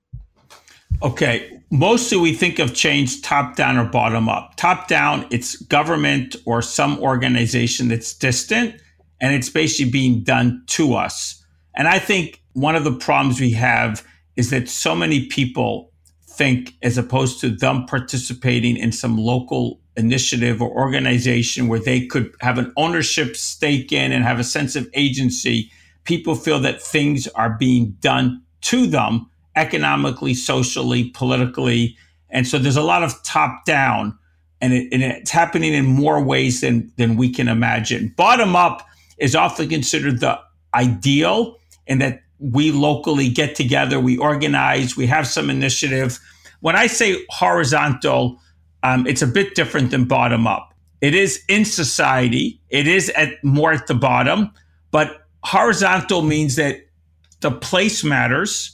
Okay. Mostly we think of change top down or bottom up. Top down, it's government or some organization that's distant, and it's basically being done to us. And I think one of the problems we have is that so many people think, as opposed to them participating in some local initiative or organization where they could have an ownership stake in and have a sense of agency, people feel that things are being done to them economically, socially, politically. And so there's a lot of top down, and it's happening in more ways than we can imagine. Bottom up is often considered the ideal, in that we locally get together, we organize, we have some initiative. When I say horizontal, it's a bit different than bottom up. It is in society, it is more at the bottom, but horizontal means that the place matters.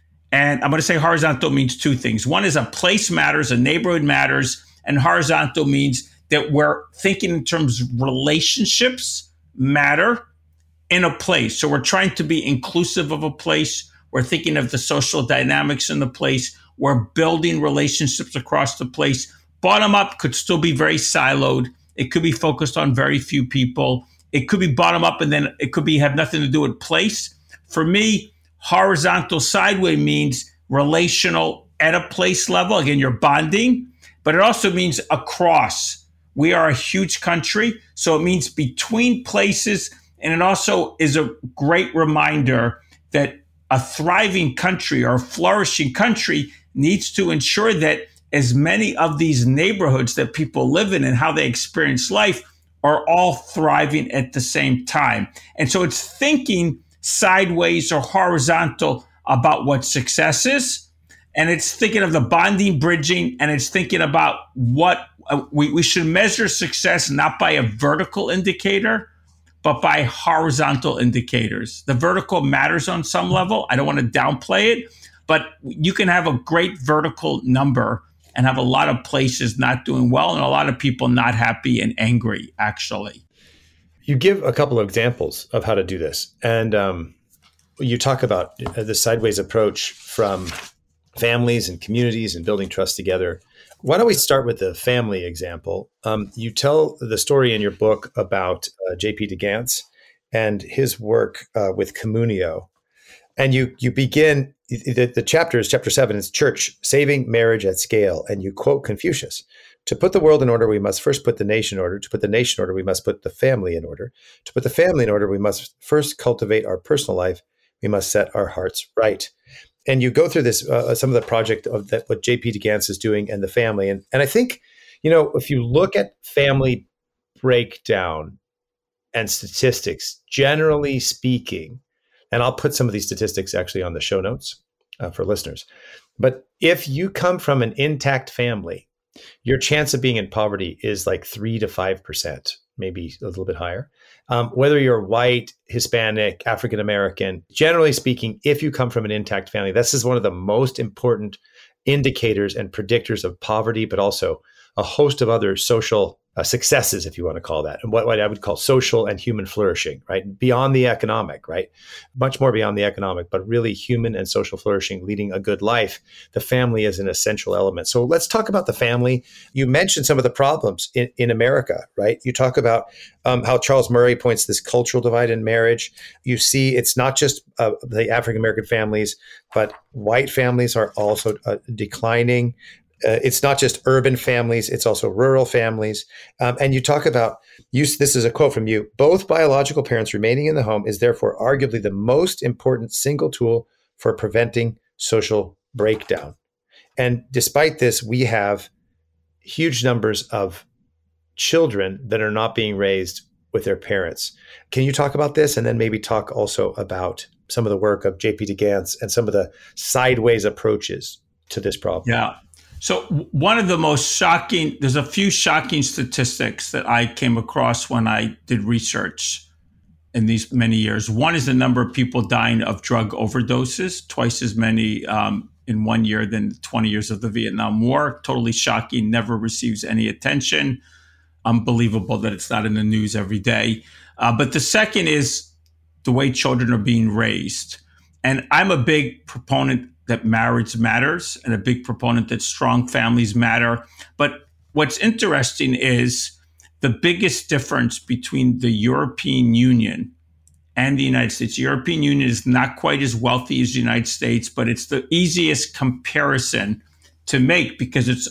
And I'm going to say horizontal means two things. One is a place matters, a neighborhood matters, and horizontal means that we're thinking in terms of relationships matter in a place. So we're trying to be inclusive of a place. We're thinking of the social dynamics in the place. We're building relationships across the place. Bottom up could still be very siloed. It could be focused on very few people. It could be bottom up, and then it could have nothing to do with place. For me, horizontal sideways means relational at a place level. Again, you're bonding, but it also means across. We are a huge country, so it means between places. And it also is a great reminder that a thriving country or a flourishing country needs to ensure that as many of these neighborhoods that people live in and how they experience life are all thriving at the same time. And so it's thinking sideways or horizontal about what success is. And it's thinking of the bonding, bridging, and it's thinking about what we should measure success not by a vertical indicator, but by horizontal indicators. The vertical matters on some level. I don't want to downplay it, but you can have a great vertical number and have a lot of places not doing well and a lot of people not happy and angry, actually. You give a couple of examples of how to do this. And you talk about the sideways approach from families and communities and building trust together. Why don't we start with the family example? You tell the story in your book about J.P. DeGance and his work with Communio. And you begin, the chapter is chapter 7, it's Church, Saving Marriage at Scale. And you quote Confucius: "To put the world in order, we must first put the nation in order. To put the nation in order, we must put the family in order. To put the family in order, we must first cultivate our personal life. We must set our hearts right." And you go through this, some of the project of that, what J.P. DeGance is doing and the family. And I think, if you look at family breakdown and statistics, generally speaking, and I'll put some of these statistics actually on the show notes, for listeners. But if you come from an intact family, your chance of being in poverty is like 3 to 5%, maybe a little bit higher. Whether you're white, Hispanic, African American, generally speaking, if you come from an intact family, this is one of the most important indicators and predictors of poverty, but also a host of other social successes, if you want to call that, and what I would call social and human flourishing, right? Beyond the economic, right? Much more beyond the economic, but really human and social flourishing, leading a good life. The family is an essential element. So let's talk about the family. You mentioned some of the problems in America, right? You talk about how Charles Murray points this cultural divide in marriage. You see it's not just the African-American families, but white families are also declining. It's not just urban families, it's also rural families. And you talk about, this is a quote from you, both biological parents remaining in the home is therefore arguably the most important single tool for preventing social breakdown. And despite this, we have huge numbers of children that are not being raised with their parents. Can you talk about this? And then maybe talk also about some of the work of J.P. DeGance and some of the sideways approaches to this problem. Yeah. So one of the most shocking, there's a few shocking statistics that I came across when I did research in these many years. One is the number of people dying of drug overdoses, twice as many in 1 year than 20 years of the Vietnam War. Totally shocking, never receives any attention. Unbelievable that it's not in the news every day. But the second is the way children are being raised. And I'm a big proponent that marriage matters and a big proponent that strong families matter. But what's interesting is the biggest difference between the European Union and the United States. The European Union is not quite as wealthy as the United States, but it's the easiest comparison to make because it's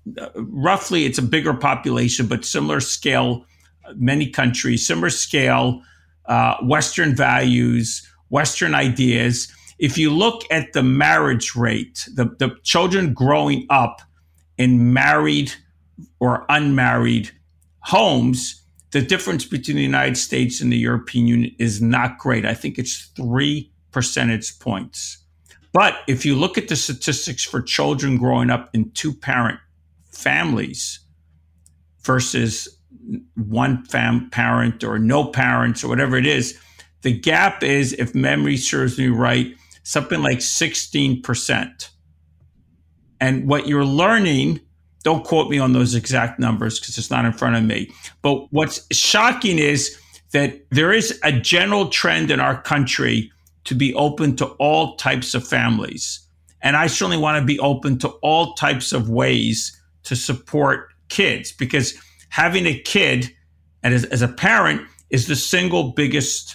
roughly, it's a bigger population, but similar scale, many countries, similar scale, Western values, Western ideas. If you look at the marriage rate, the children growing up in married or unmarried homes, the difference between the United States and the European Union is not great. I think it's 3 percentage points. But if you look at the statistics for children growing up in two-parent families versus one parent or no parents or whatever it is, the gap is, if memory serves me right, something like 16%. And what you're learning, don't quote me on those exact numbers because it's not in front of me, but what's shocking is that there is a general trend in our country to be open to all types of families. And I certainly want to be open to all types of ways to support kids, because having a kid and as a parent is the single biggest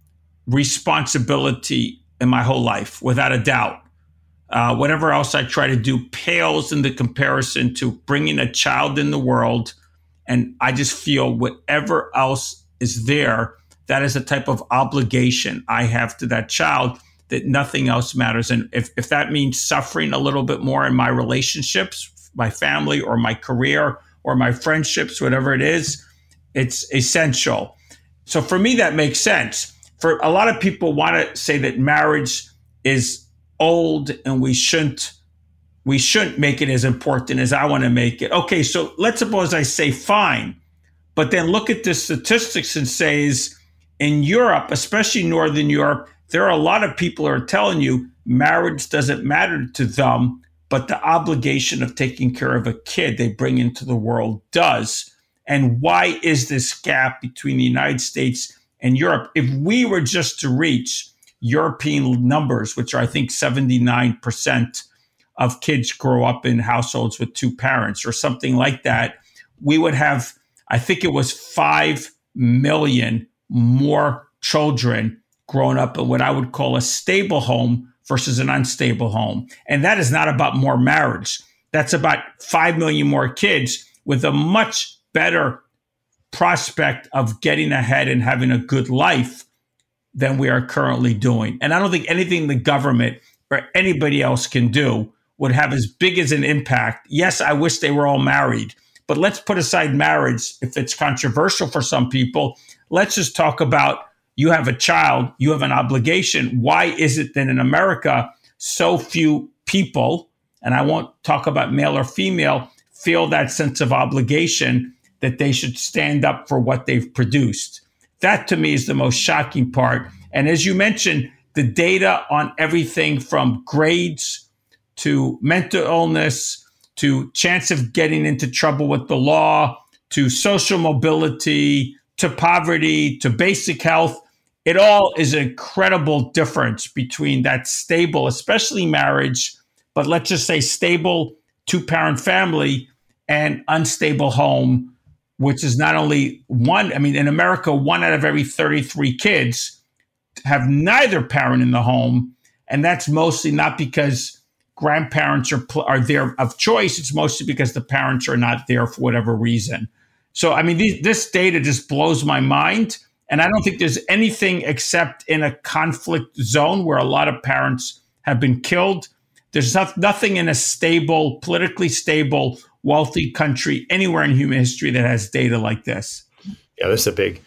responsibility in my whole life, without a doubt. Whatever else I try to do pales in the comparison to bringing a child in the world. And I just feel whatever else is there, that is a type of obligation I have to that child that nothing else matters. And if that means suffering a little bit more in my relationships, my family or my career or my friendships, whatever it is, it's essential. So for me, that makes sense. For a lot of people want to say that marriage is old and we shouldn't make it as important as I want to make it. Okay, so let's suppose I say fine, but then look at the statistics and says in Europe, especially Northern Europe, there are a lot of people who are telling you marriage doesn't matter to them, but the obligation of taking care of a kid they bring into the world does. And why is this gap between the United States and Europe? If we were just to reach European numbers, which are, I think, 79% of kids grow up in households with two parents or something like that, we would have, I think it was 5 million more children growing up in what I would call a stable home versus an unstable home. And that is not about more marriage. That's about 5 million more kids with a much better prospect of getting ahead and having a good life than we are currently doing. And I don't think anything the government or anybody else can do would have as big as an impact. Yes, I wish they were all married, but let's put aside marriage if it's controversial for some people. Let's just talk about you have a child, you have an obligation. Why is it that in America, so few people, and I won't talk about male or female, feel that sense of obligation that they should stand up for what they've produced. That to me is the most shocking part. And as you mentioned, the data on everything from grades to mental illness to chance of getting into trouble with the law to social mobility to poverty to basic health, it all is an incredible difference between that stable, especially marriage, but let's just say stable two-parent family and unstable home, which is not only one, I mean, in America, 1 out of every 33 kids have neither parent in the home. And that's mostly not because grandparents are there of choice. It's mostly because the parents are not there for whatever reason. So, I mean, this data just blows my mind. And I don't think there's anything except in a conflict zone where a lot of parents have been killed. There's nothing in a stable, politically stable, wealthy country anywhere in human history that has data like this. Yeah, this is a big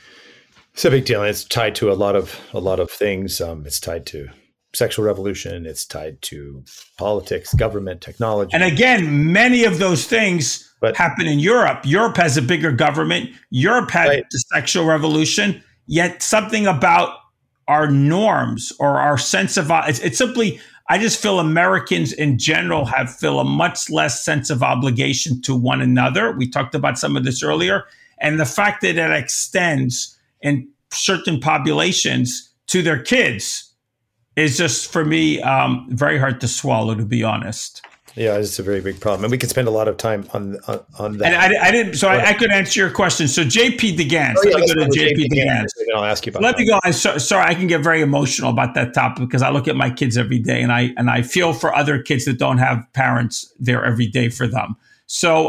deal. And it's tied to a lot of things. It's tied to sexual revolution. It's tied to politics, government, technology. And again, many of those things happen in Europe. Europe has a bigger government. Europe had the sexual revolution. Yet something about our norms or our sense of it's simply. I just feel Americans in general feel a much less sense of obligation to one another. We talked about some of this earlier. And the fact that it extends in certain populations to their kids is just, for me, very hard to swallow, to be honest. Yeah, it's a very big problem. And we could spend a lot of time on that. And I didn't, so I could answer your question. So JP DeGans, let me go to JP DeGans. I'll ask you about Let me go. Sorry, I can get very emotional about that topic because I look at my kids every day and I feel for other kids that don't have parents there every day for them. So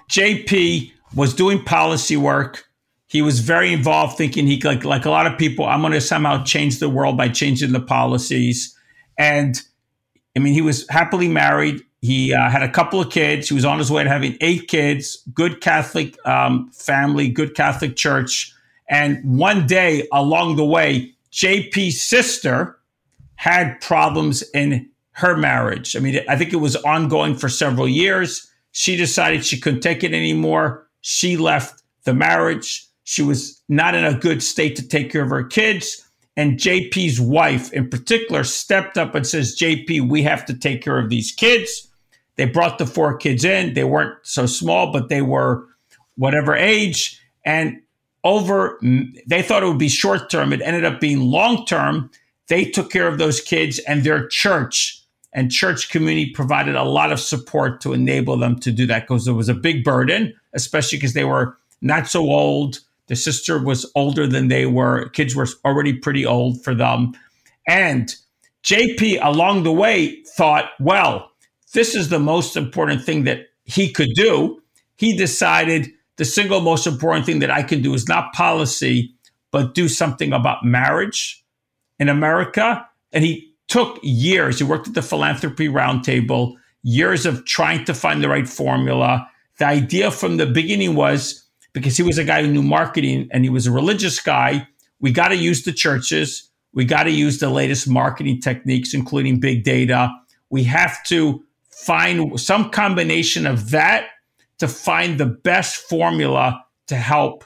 JP was doing policy work. He was very involved, thinking he, like a lot of people, I'm going to somehow change the world by changing the policies. And I mean, he was happily married. He had a couple of kids. He was on his way to having 8 kids, good Catholic family, good Catholic church. And one day along the way, JP's sister had problems in her marriage. I mean, I think it was ongoing for several years. She decided she couldn't take it anymore. She left the marriage. She was not in a good state to take care of her kids. And JP's wife in particular stepped up and says, JP, we have to take care of these kids. They brought the 4 kids in. They weren't so small, but they were whatever age. And they thought it would be short term. It ended up being long term. They took care of those kids, and their church and church community provided a lot of support to enable them to do that, because it was a big burden, especially because they were not so old. The sister was older than they were. Kids were already pretty old for them. And JP along the way thought, well, this is the most important thing that he could do. He decided the single most important thing that I can do is not policy, but do something about marriage in America. And he took years. He worked at the Philanthropy Roundtable, years of trying to find the right formula. The idea from the beginning was, because he was a guy who knew marketing and he was a religious guy, we got to use the churches. We got to use the latest marketing techniques, including big data. We have to find some combination of that to find the best formula to help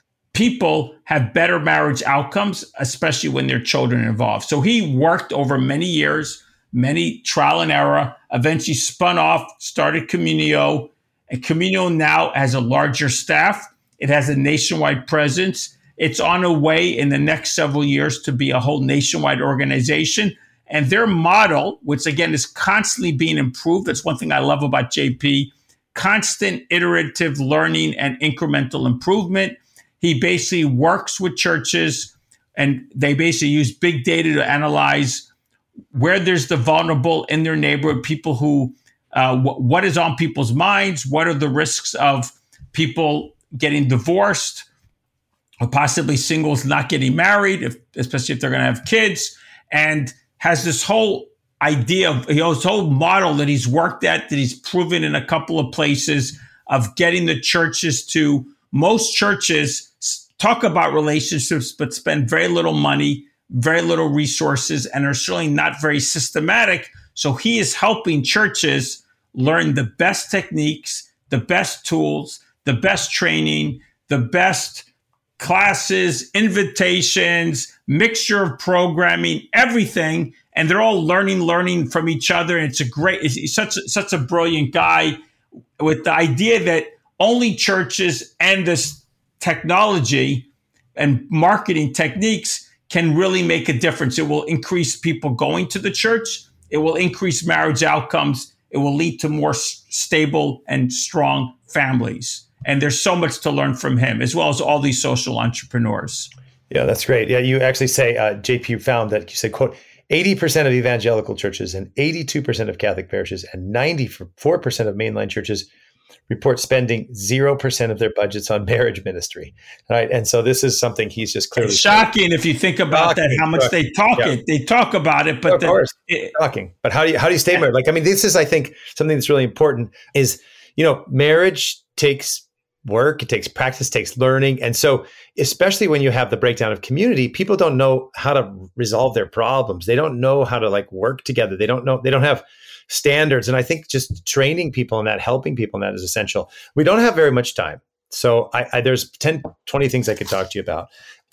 people have better marriage outcomes, especially when their children are involved. So he worked over many years, many trial and error, eventually spun off, started Communio. And Communio now has a larger staff. It has a nationwide presence. It's on a way in the next several years to be a whole nationwide organization. And their model, which again is constantly being improved, that's one thing I love about JP, constant iterative learning and incremental improvement. He basically works with churches, and they basically use big data to analyze where there's the vulnerable in their neighborhood, people who, what is on people's minds, what are the risks of people getting divorced, or possibly singles not getting married, especially if they're going to have kids, and has this whole idea of, this whole model that he's worked at, that he's proven in a couple of places, of getting the churches to, most churches talk about relationships, but spend very little money, very little resources, and are certainly not very systematic. So he is helping churches learn the best techniques, the best tools, the best training, the best classes, invitations, mixture of programming, everything. And they're all learning from each other. And he's such a brilliant guy with the idea that only churches and this technology and marketing techniques can really make a difference. It will increase people going to the church. It will increase marriage outcomes. It will lead to more stable and strong families. And there's so much to learn from him, as well as all these social entrepreneurs. Yeah, that's great. Yeah, you actually say, JP found that you said, quote, 80% of evangelical churches and 82% of Catholic parishes and 94% of mainline churches report spending 0% of their budgets on marriage ministry. Right. And so this is something he's just clearly. It's shocking if you think about that, how much they talk it. They talk about it, but shocking. But how do you stay married? Like, I mean, this is, I think, something that's really important is, marriage takes work, it takes practice, takes learning. And so, especially when you have the breakdown of community, people don't know how to resolve their problems. They don't know how to work together. They don't have standards. And I think just training people in that, helping people in that is essential. We don't have very much time. So there's 10, 20 things I could talk to you about.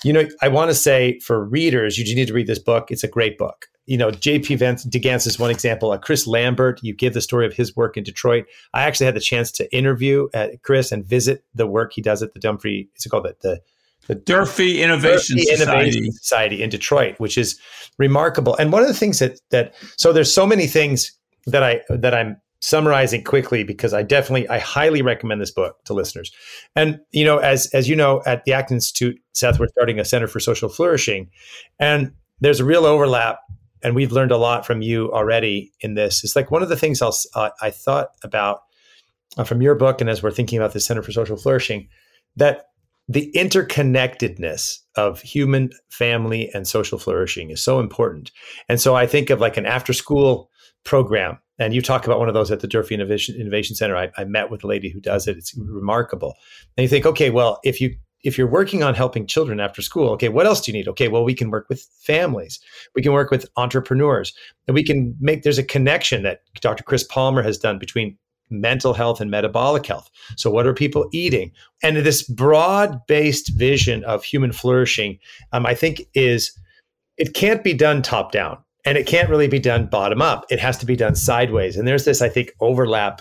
I want to say for readers, you just need to read this book. It's a great book. J.P. DeGance is one example. Chris Lambert, you give the story of his work in Detroit. I actually had the chance to interview Chris and visit the work he does at the Dumfries, it's called the Durfee Innovation Society in Detroit, which is remarkable. And one of the things so there's so many things that I'm summarizing quickly because I highly recommend this book to listeners. And, as you know, at the Acton Institute, Seth, we're starting a Center for Social Flourishing. And there's a real overlap. And we've learned a lot from you already in this. It's like one of the things I thought about from your book, and as we're thinking about the Center for Social Flourishing, that the interconnectedness of human, family, and social flourishing is so important. And so I think of an after-school program, and you talk about one of those at the Durfee Innovation Center. I met with a lady who does it. It's remarkable. And you think, okay, well, if you're working on helping children after school, okay, what else do you need? Okay, well, we can work with families. We can work with entrepreneurs. And there's a connection that Dr. Chris Palmer has done between mental health and metabolic health. So what are people eating? And this broad-based vision of human flourishing, I think it can't be done top down. And it can't really be done bottom up. It has to be done sideways. And there's this, I think, overlap.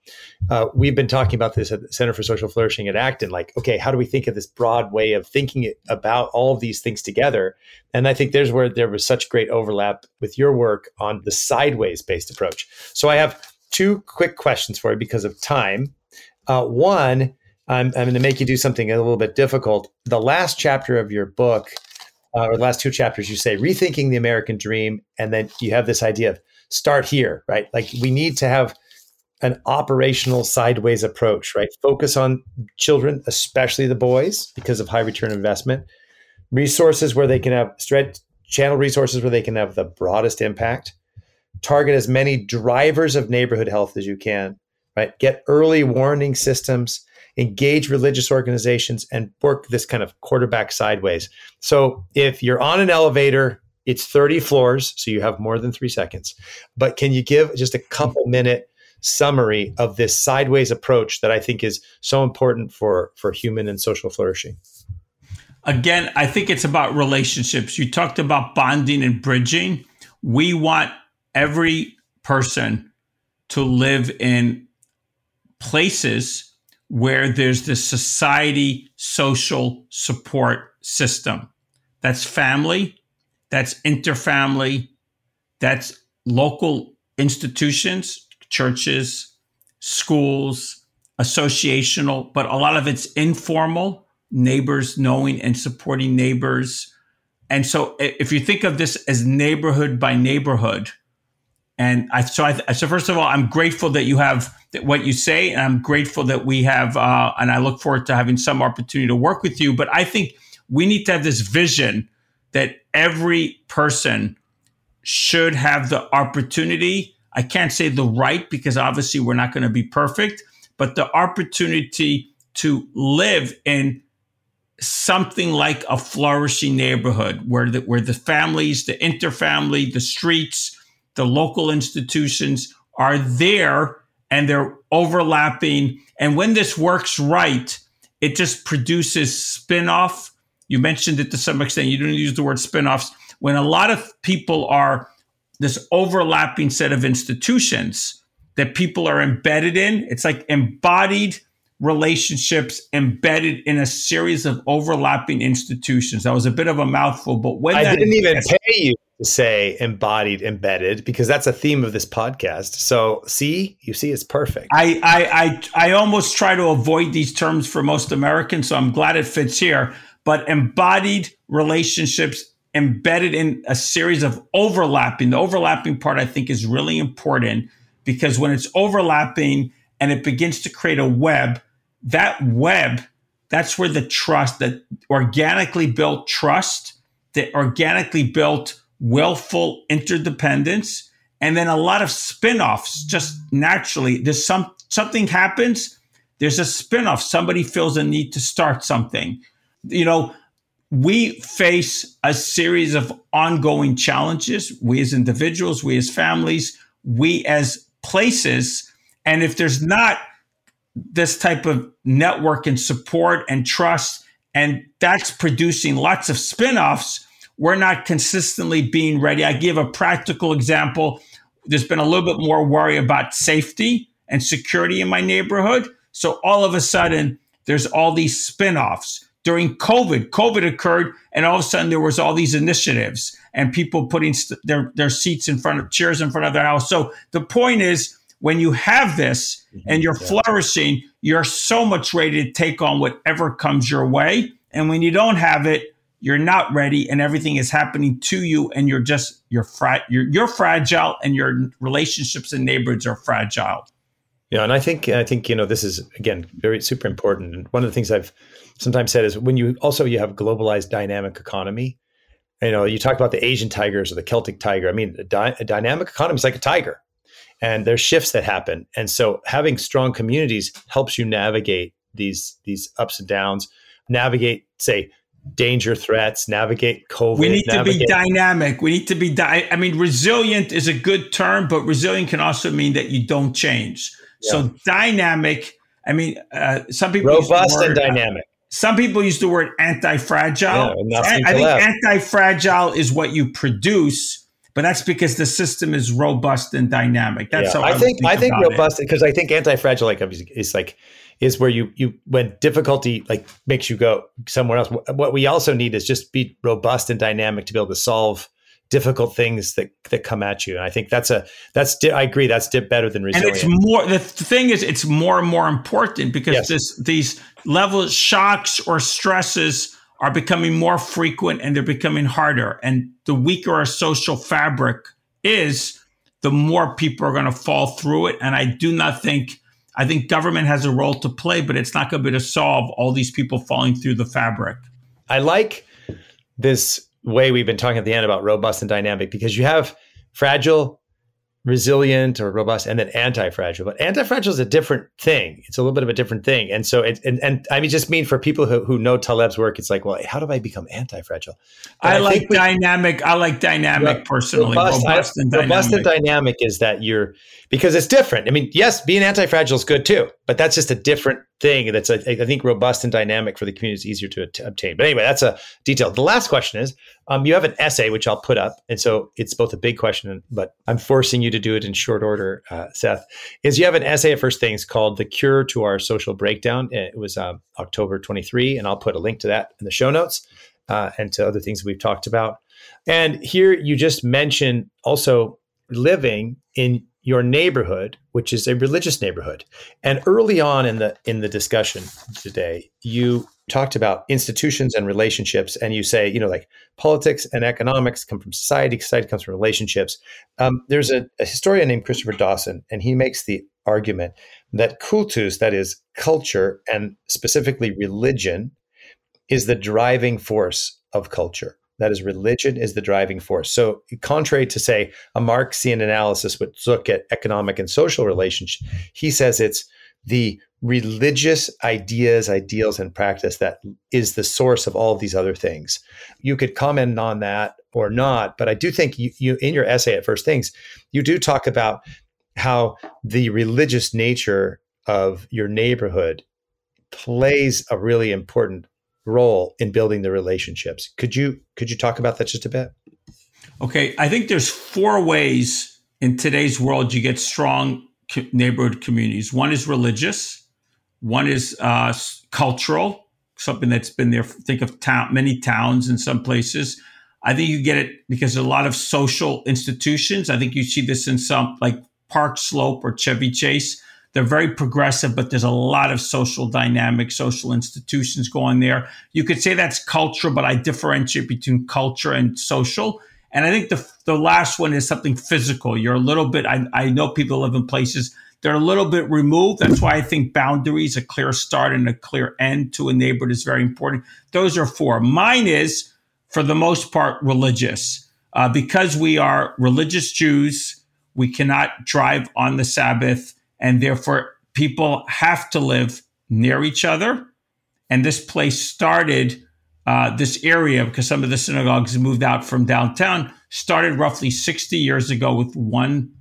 We've been talking about this at the Center for Social Flourishing at Acton. Okay, how do we think of this broad way of thinking about all of these things together? And I think there's where there was such great overlap with your work on the sideways-based approach. So I have two quick questions for you because of time. One, I'm going to make you do something a little bit difficult. The last chapter of your book, or the last two chapters, you say rethinking the American dream, and then you have this idea of start here, right? We need to have an operational sideways approach, right? Focus on children, especially the boys, because of high return investment. Resources where they can have channel resources where they can have the broadest impact. Target as many drivers of neighborhood health as you can, right? Get early warning systems. Engage religious organizations and work this kind of quarterback sideways. So if you're on an elevator, it's 30 floors, so you have more than 3 seconds. But can you give just a couple minute summary of this sideways approach that I think is so important for human and social flourishing? Again, I think it's about relationships. You talked about bonding and bridging. We want every person to live in places where there's this society social support system. That's family, that's interfamily, that's local institutions, churches, schools, associational, but a lot of it's informal, neighbors knowing and supporting neighbors. And so if you think of this as neighborhood by neighborhood, so first of all, I'm grateful that you have what you say, and I'm grateful that we have, and I look forward to having some opportunity to work with you. But I think we need to have this vision that every person should have the opportunity. I can't say the right, because obviously we're not going to be perfect, but the opportunity to live in something like a flourishing neighborhood where the families, the interfamily, the streets, the local institutions are there and they're overlapping. And when this works right, it just produces spin-off. You mentioned it to some extent. You didn't use the word spin-offs. When a lot of people are this overlapping set of institutions that people are embedded in, it's like embodied relationships embedded in a series of overlapping institutions. That was a bit of a mouthful, but when I didn't even pay you to say embodied, embedded, because that's a theme of this podcast. So you see, it's perfect. I almost try to avoid these terms for most Americans, so I'm glad it fits here. But embodied relationships embedded in a series of overlapping. The overlapping part, I think, is really important because when it's overlapping and it begins to create a web, that's where the trust, that organically built trust, that organically built willful interdependence, and then a lot of spin-offs just naturally. There's something happens, there's a spin-off. Somebody feels a need to start something. We face a series of ongoing challenges, we as individuals, we as families, we as places. And if there's not this type of network and support and trust, and that's producing lots of spin-offs, we're not consistently being ready. I give a practical example. There's been a little bit more worry about safety and security in my neighborhood. So all of a sudden, there's all these spin-offs. During COVID occurred, and all of a sudden there was all these initiatives and people putting their seats in front of chairs in front of their house. So the point is, when you have this and you're flourishing, you're so much ready to take on whatever comes your way. And when you don't have it, you're not ready, and everything is happening to you, and you're fragile, and your relationships and neighborhoods are fragile. Yeah, and I think this is again very super important. And one of the things I've sometimes said is when you have globalized dynamic economy. You talk about the Asian tigers or the Celtic tiger. I mean, a dynamic economy is like a tiger, and there's shifts that happen. And so having strong communities helps you navigate these ups and downs, navigate, say, danger threats, navigate COVID. We need to be dynamic. We need to be, resilient is a good term, but resilient can also mean that you don't change. Yeah. So dynamic, some people robust and dynamic. Some people use the word anti-fragile. Yeah, I think anti-fragile is what you produce, but that's because the system is robust and dynamic. That's how I think robust, because I think anti-fragile is where you when difficulty makes you go somewhere else. What we also need is just be robust and dynamic to be able to solve difficult things that come at you. And I think I agree, that's better than resilient. And it's more, the thing is, it's more and more important because these level shocks or stresses are becoming more frequent and they're becoming harder. And the weaker our social fabric is, the more people are going to fall through it. And I think government has a role to play, but it's not going to be to solve all these people falling through the fabric. I like this way we've been talking at the end about robust and dynamic, because you have fragile, resilient, or robust, and then anti-fragile. But anti-fragile is a different thing. It's a little bit of a different thing. And so just mean for people who know Taleb's work, it's like, well, how do I become anti-fragile? I like dynamic personally. Robust and dynamic. Robust and dynamic is that because it's different. Yes, being anti-fragile is good too, but that's just a different thing. That's I think robust and dynamic for the community is easier to obtain. But anyway, that's a detail. The last question is, you have an essay, which I'll put up. And so it's both a big question, but I'm forcing you to do it in short order, Seth, is you have an essay at First Things called The Cure to Our Social Breakdown. It was October 23, and I'll put a link to that in the show notes and to other things we've talked about. And here you just mentioned also living in your neighborhood, which is a religious neighborhood. And early on in the discussion today, you talked about institutions and relationships, and you say, politics and economics come from society comes from relationships. There's a historian named Christopher Dawson, and he makes the argument that cultus, that is culture, and specifically religion, is the driving force of culture. That is, religion is the driving force. So contrary to, say, a Marxian analysis would look at economic and social relations, he says it's the religious ideas, ideals, and practice that is the source of all of these other things. You could comment on that or not, but I do think you in your essay at First Things, you do talk about how the religious nature of your neighborhood plays a really important role in building the relationships. Could you talk about that just a bit? Okay, I think there's 4 ways in today's world you get strong neighborhood communities. One is religious. One is cultural, something that's been there. Think of many towns in some places. I think you get it because there's a lot of social institutions. I think you see this in some like Park Slope or Chevy Chase. They're very progressive, but there's a lot of social dynamics, social institutions going there. You could say that's culture, but I differentiate between culture and social. And I think the last one is something physical. You're a little bit, I know people live in places, they're a little bit removed. That's why I think boundaries, a clear start and a clear end to a neighborhood is very important. Those are 4. Mine is, for the most part, religious. Because we are religious Jews, we cannot drive on the Sabbath, and therefore people have to live near each other. And this place started, this area, because some of the synagogues moved out from downtown, started roughly 60 years ago with one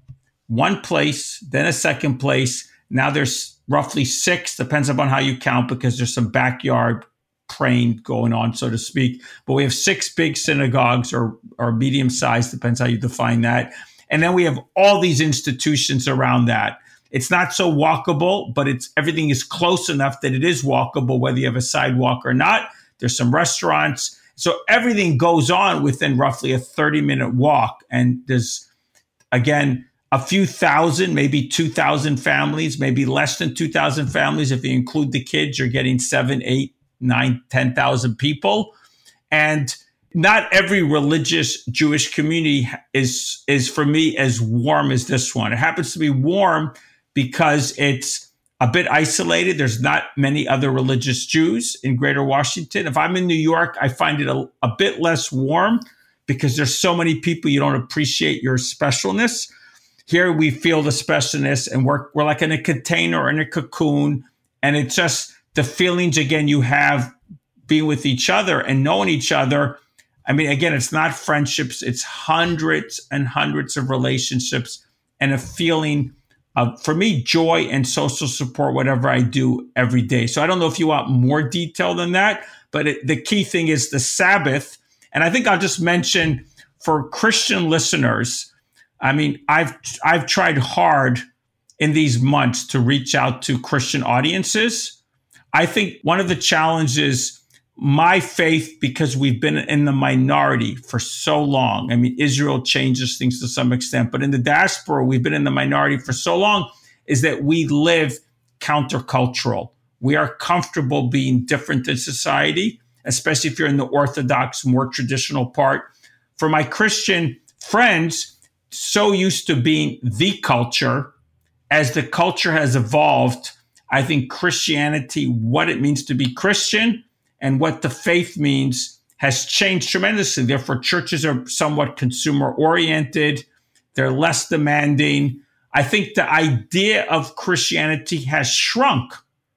place, then a second place. Now there's roughly 6, depends upon how you count, because there's some backyard praying going on, so to speak. But we have 6 big synagogues or medium sized, depends how you define that. And then we have all these institutions around that. It's not so walkable, but everything is close enough that it is walkable, whether you have a sidewalk or not. There's some restaurants. So everything goes on within roughly a 30-minute walk. And there's, again, a few thousand, maybe 2,000 families, maybe less than 2,000 families. If you include the kids, you're getting 7, 8, 9, 10,000 people. And not every religious Jewish community is for me as warm as this one. It happens to be warm because it's a bit isolated. There's not many other religious Jews in Greater Washington. If I'm in New York, I find it a bit less warm because there's so many people, you don't appreciate your specialness. Here we feel the specialness, and we're like in a container or in a cocoon. And it's just the feelings, again, you have being with each other and knowing each other. I mean, again, it's not friendships. It's hundreds and hundreds of relationships and a feeling of, for me, joy and social support, whatever I do every day. So I don't know if you want more detail than that, but the key thing is the Sabbath. And I think I'll just mention for Christian listeners, I mean, I've tried hard in these months to reach out to Christian audiences. I think one of the challenges, my faith, because we've been in the minority for so long. I mean, Israel changes things to some extent, but in the diaspora, we've been in the minority for so long, is that we live countercultural. We are comfortable being different in society, especially if you're in the Orthodox, more traditional part. For my Christian friends, so used to being the culture, as the culture has evolved, I think Christianity, what it means to be Christian and what the faith means, has changed tremendously. Therefore, churches are somewhat consumer oriented. They're less demanding. I think the idea of Christianity has shrunk.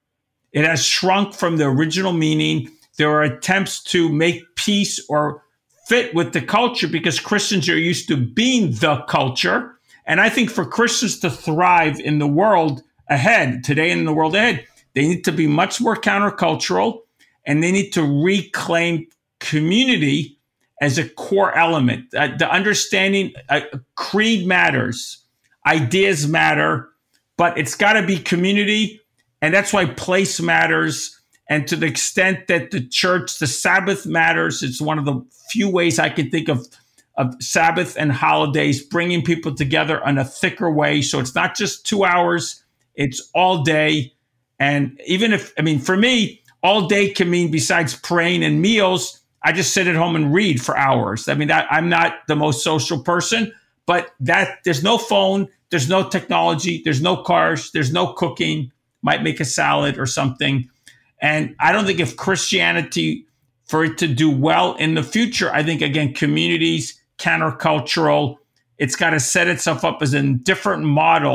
It has shrunk from the original meaning. There are attempts to make peace or fit with the culture because Christians are used to being the culture. And I think for Christians to thrive in the world ahead, today and in the world ahead, they need to be much more countercultural, and they need to reclaim community as a core element. The understanding, creed matters, ideas matter, but it's got to be community. And that's why place matters. And to the extent that the church, the Sabbath matters, it's one of the few ways I can think of Sabbath and holidays, bringing people together in a thicker way. So it's not just 2 hours, it's all day. And even if, I mean, for me, all day can mean, besides praying and meals, I just sit at home and read for hours. I mean, I'm not the most social person, but there's no phone, there's no technology, there's no cars, there's no cooking, might make a salad or something. And I don't think if Christianity, for it to do well in the future, I think, again, communities, countercultural, it's got to set itself up as a different model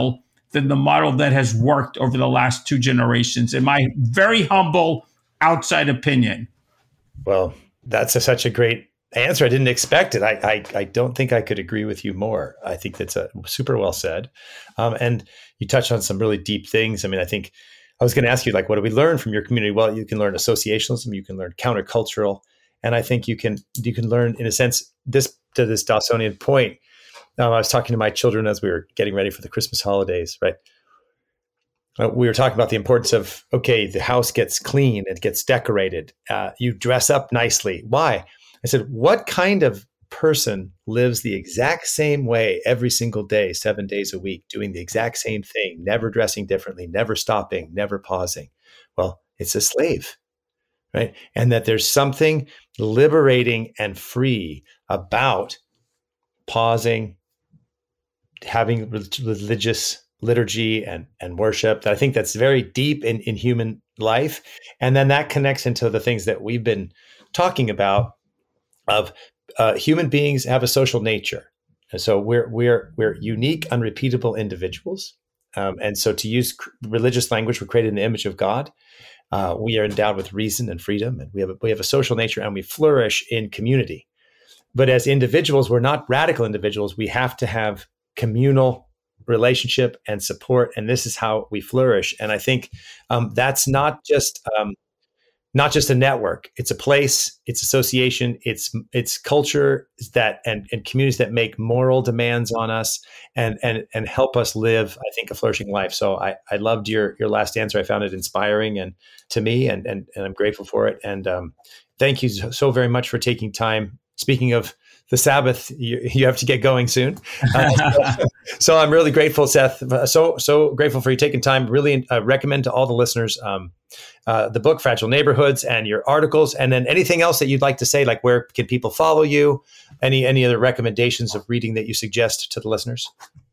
than the model that has worked over the last 2 generations, in my very humble outside opinion. Well, that's such a great answer. I didn't expect it. I don't think I could agree with you more. I think that's super well said. And you touched on some really deep things. I mean, I think I was going to ask you, like, what do we learn from your community? Well, you can learn associationalism, you can learn countercultural, and I think you can learn, in a sense, this Dawsonian point. I was talking to my children as we were getting ready for the Christmas holidays, right? We were talking about the importance of, okay, the house gets clean, it gets decorated, you dress up nicely. Why? I said, what kind of person lives the exact same way every single day, 7 days a week, doing the exact same thing, never dressing differently, never stopping, never pausing? Well, it's a slave, right? And that there's something liberating and free about pausing, having religious liturgy and worship, that I think that's very deep in human life. And then that connects into the things that we've been talking about of human beings have a social nature. And so we're unique, unrepeatable individuals. And so, to use religious language, we're created in the image of God. We are endowed with reason and freedom, and we have a social nature, and we flourish in community. But as individuals, we're not radical individuals. We have to have communal relationship and support, and this is how we flourish. And I think that's not just a network. It's a place, it's association, it's culture that and communities that make moral demands on us and help us live, I think, a flourishing life. So I loved your last answer. I found it inspiring and to me, and I'm grateful for it. And thank you so very much for taking time. Speaking of the Sabbath, you have to get going soon. So I'm really grateful, Seth. So grateful for you taking time. Really recommend to all the listeners the book, Fragile Neighborhoods, and your articles. And then anything else that you'd like to say, like where can people follow you? Any other recommendations of reading that you suggest to the listeners?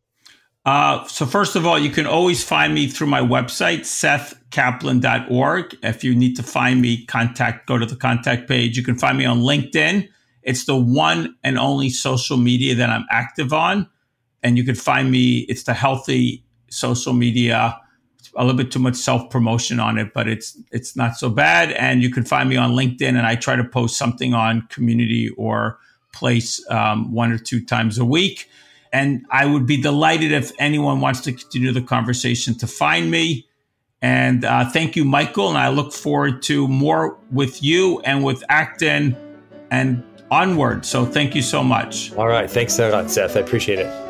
So first of all, you can always find me through my website, sethkaplan.org. If you need to find me, go to the contact page. You can find me on LinkedIn. It's the one and only social media that I'm active on. And you can find me, it's the healthy social media, a little bit too much self-promotion on it, but it's not so bad. And you can find me on LinkedIn, and I try to post something on community or place 1 or 2 times a week. And I would be delighted if anyone wants to continue the conversation to find me. And thank you, Michael. And I look forward to more with you and with Acton and onward. So thank you so much. All right. Thanks a lot, Seth. I appreciate it.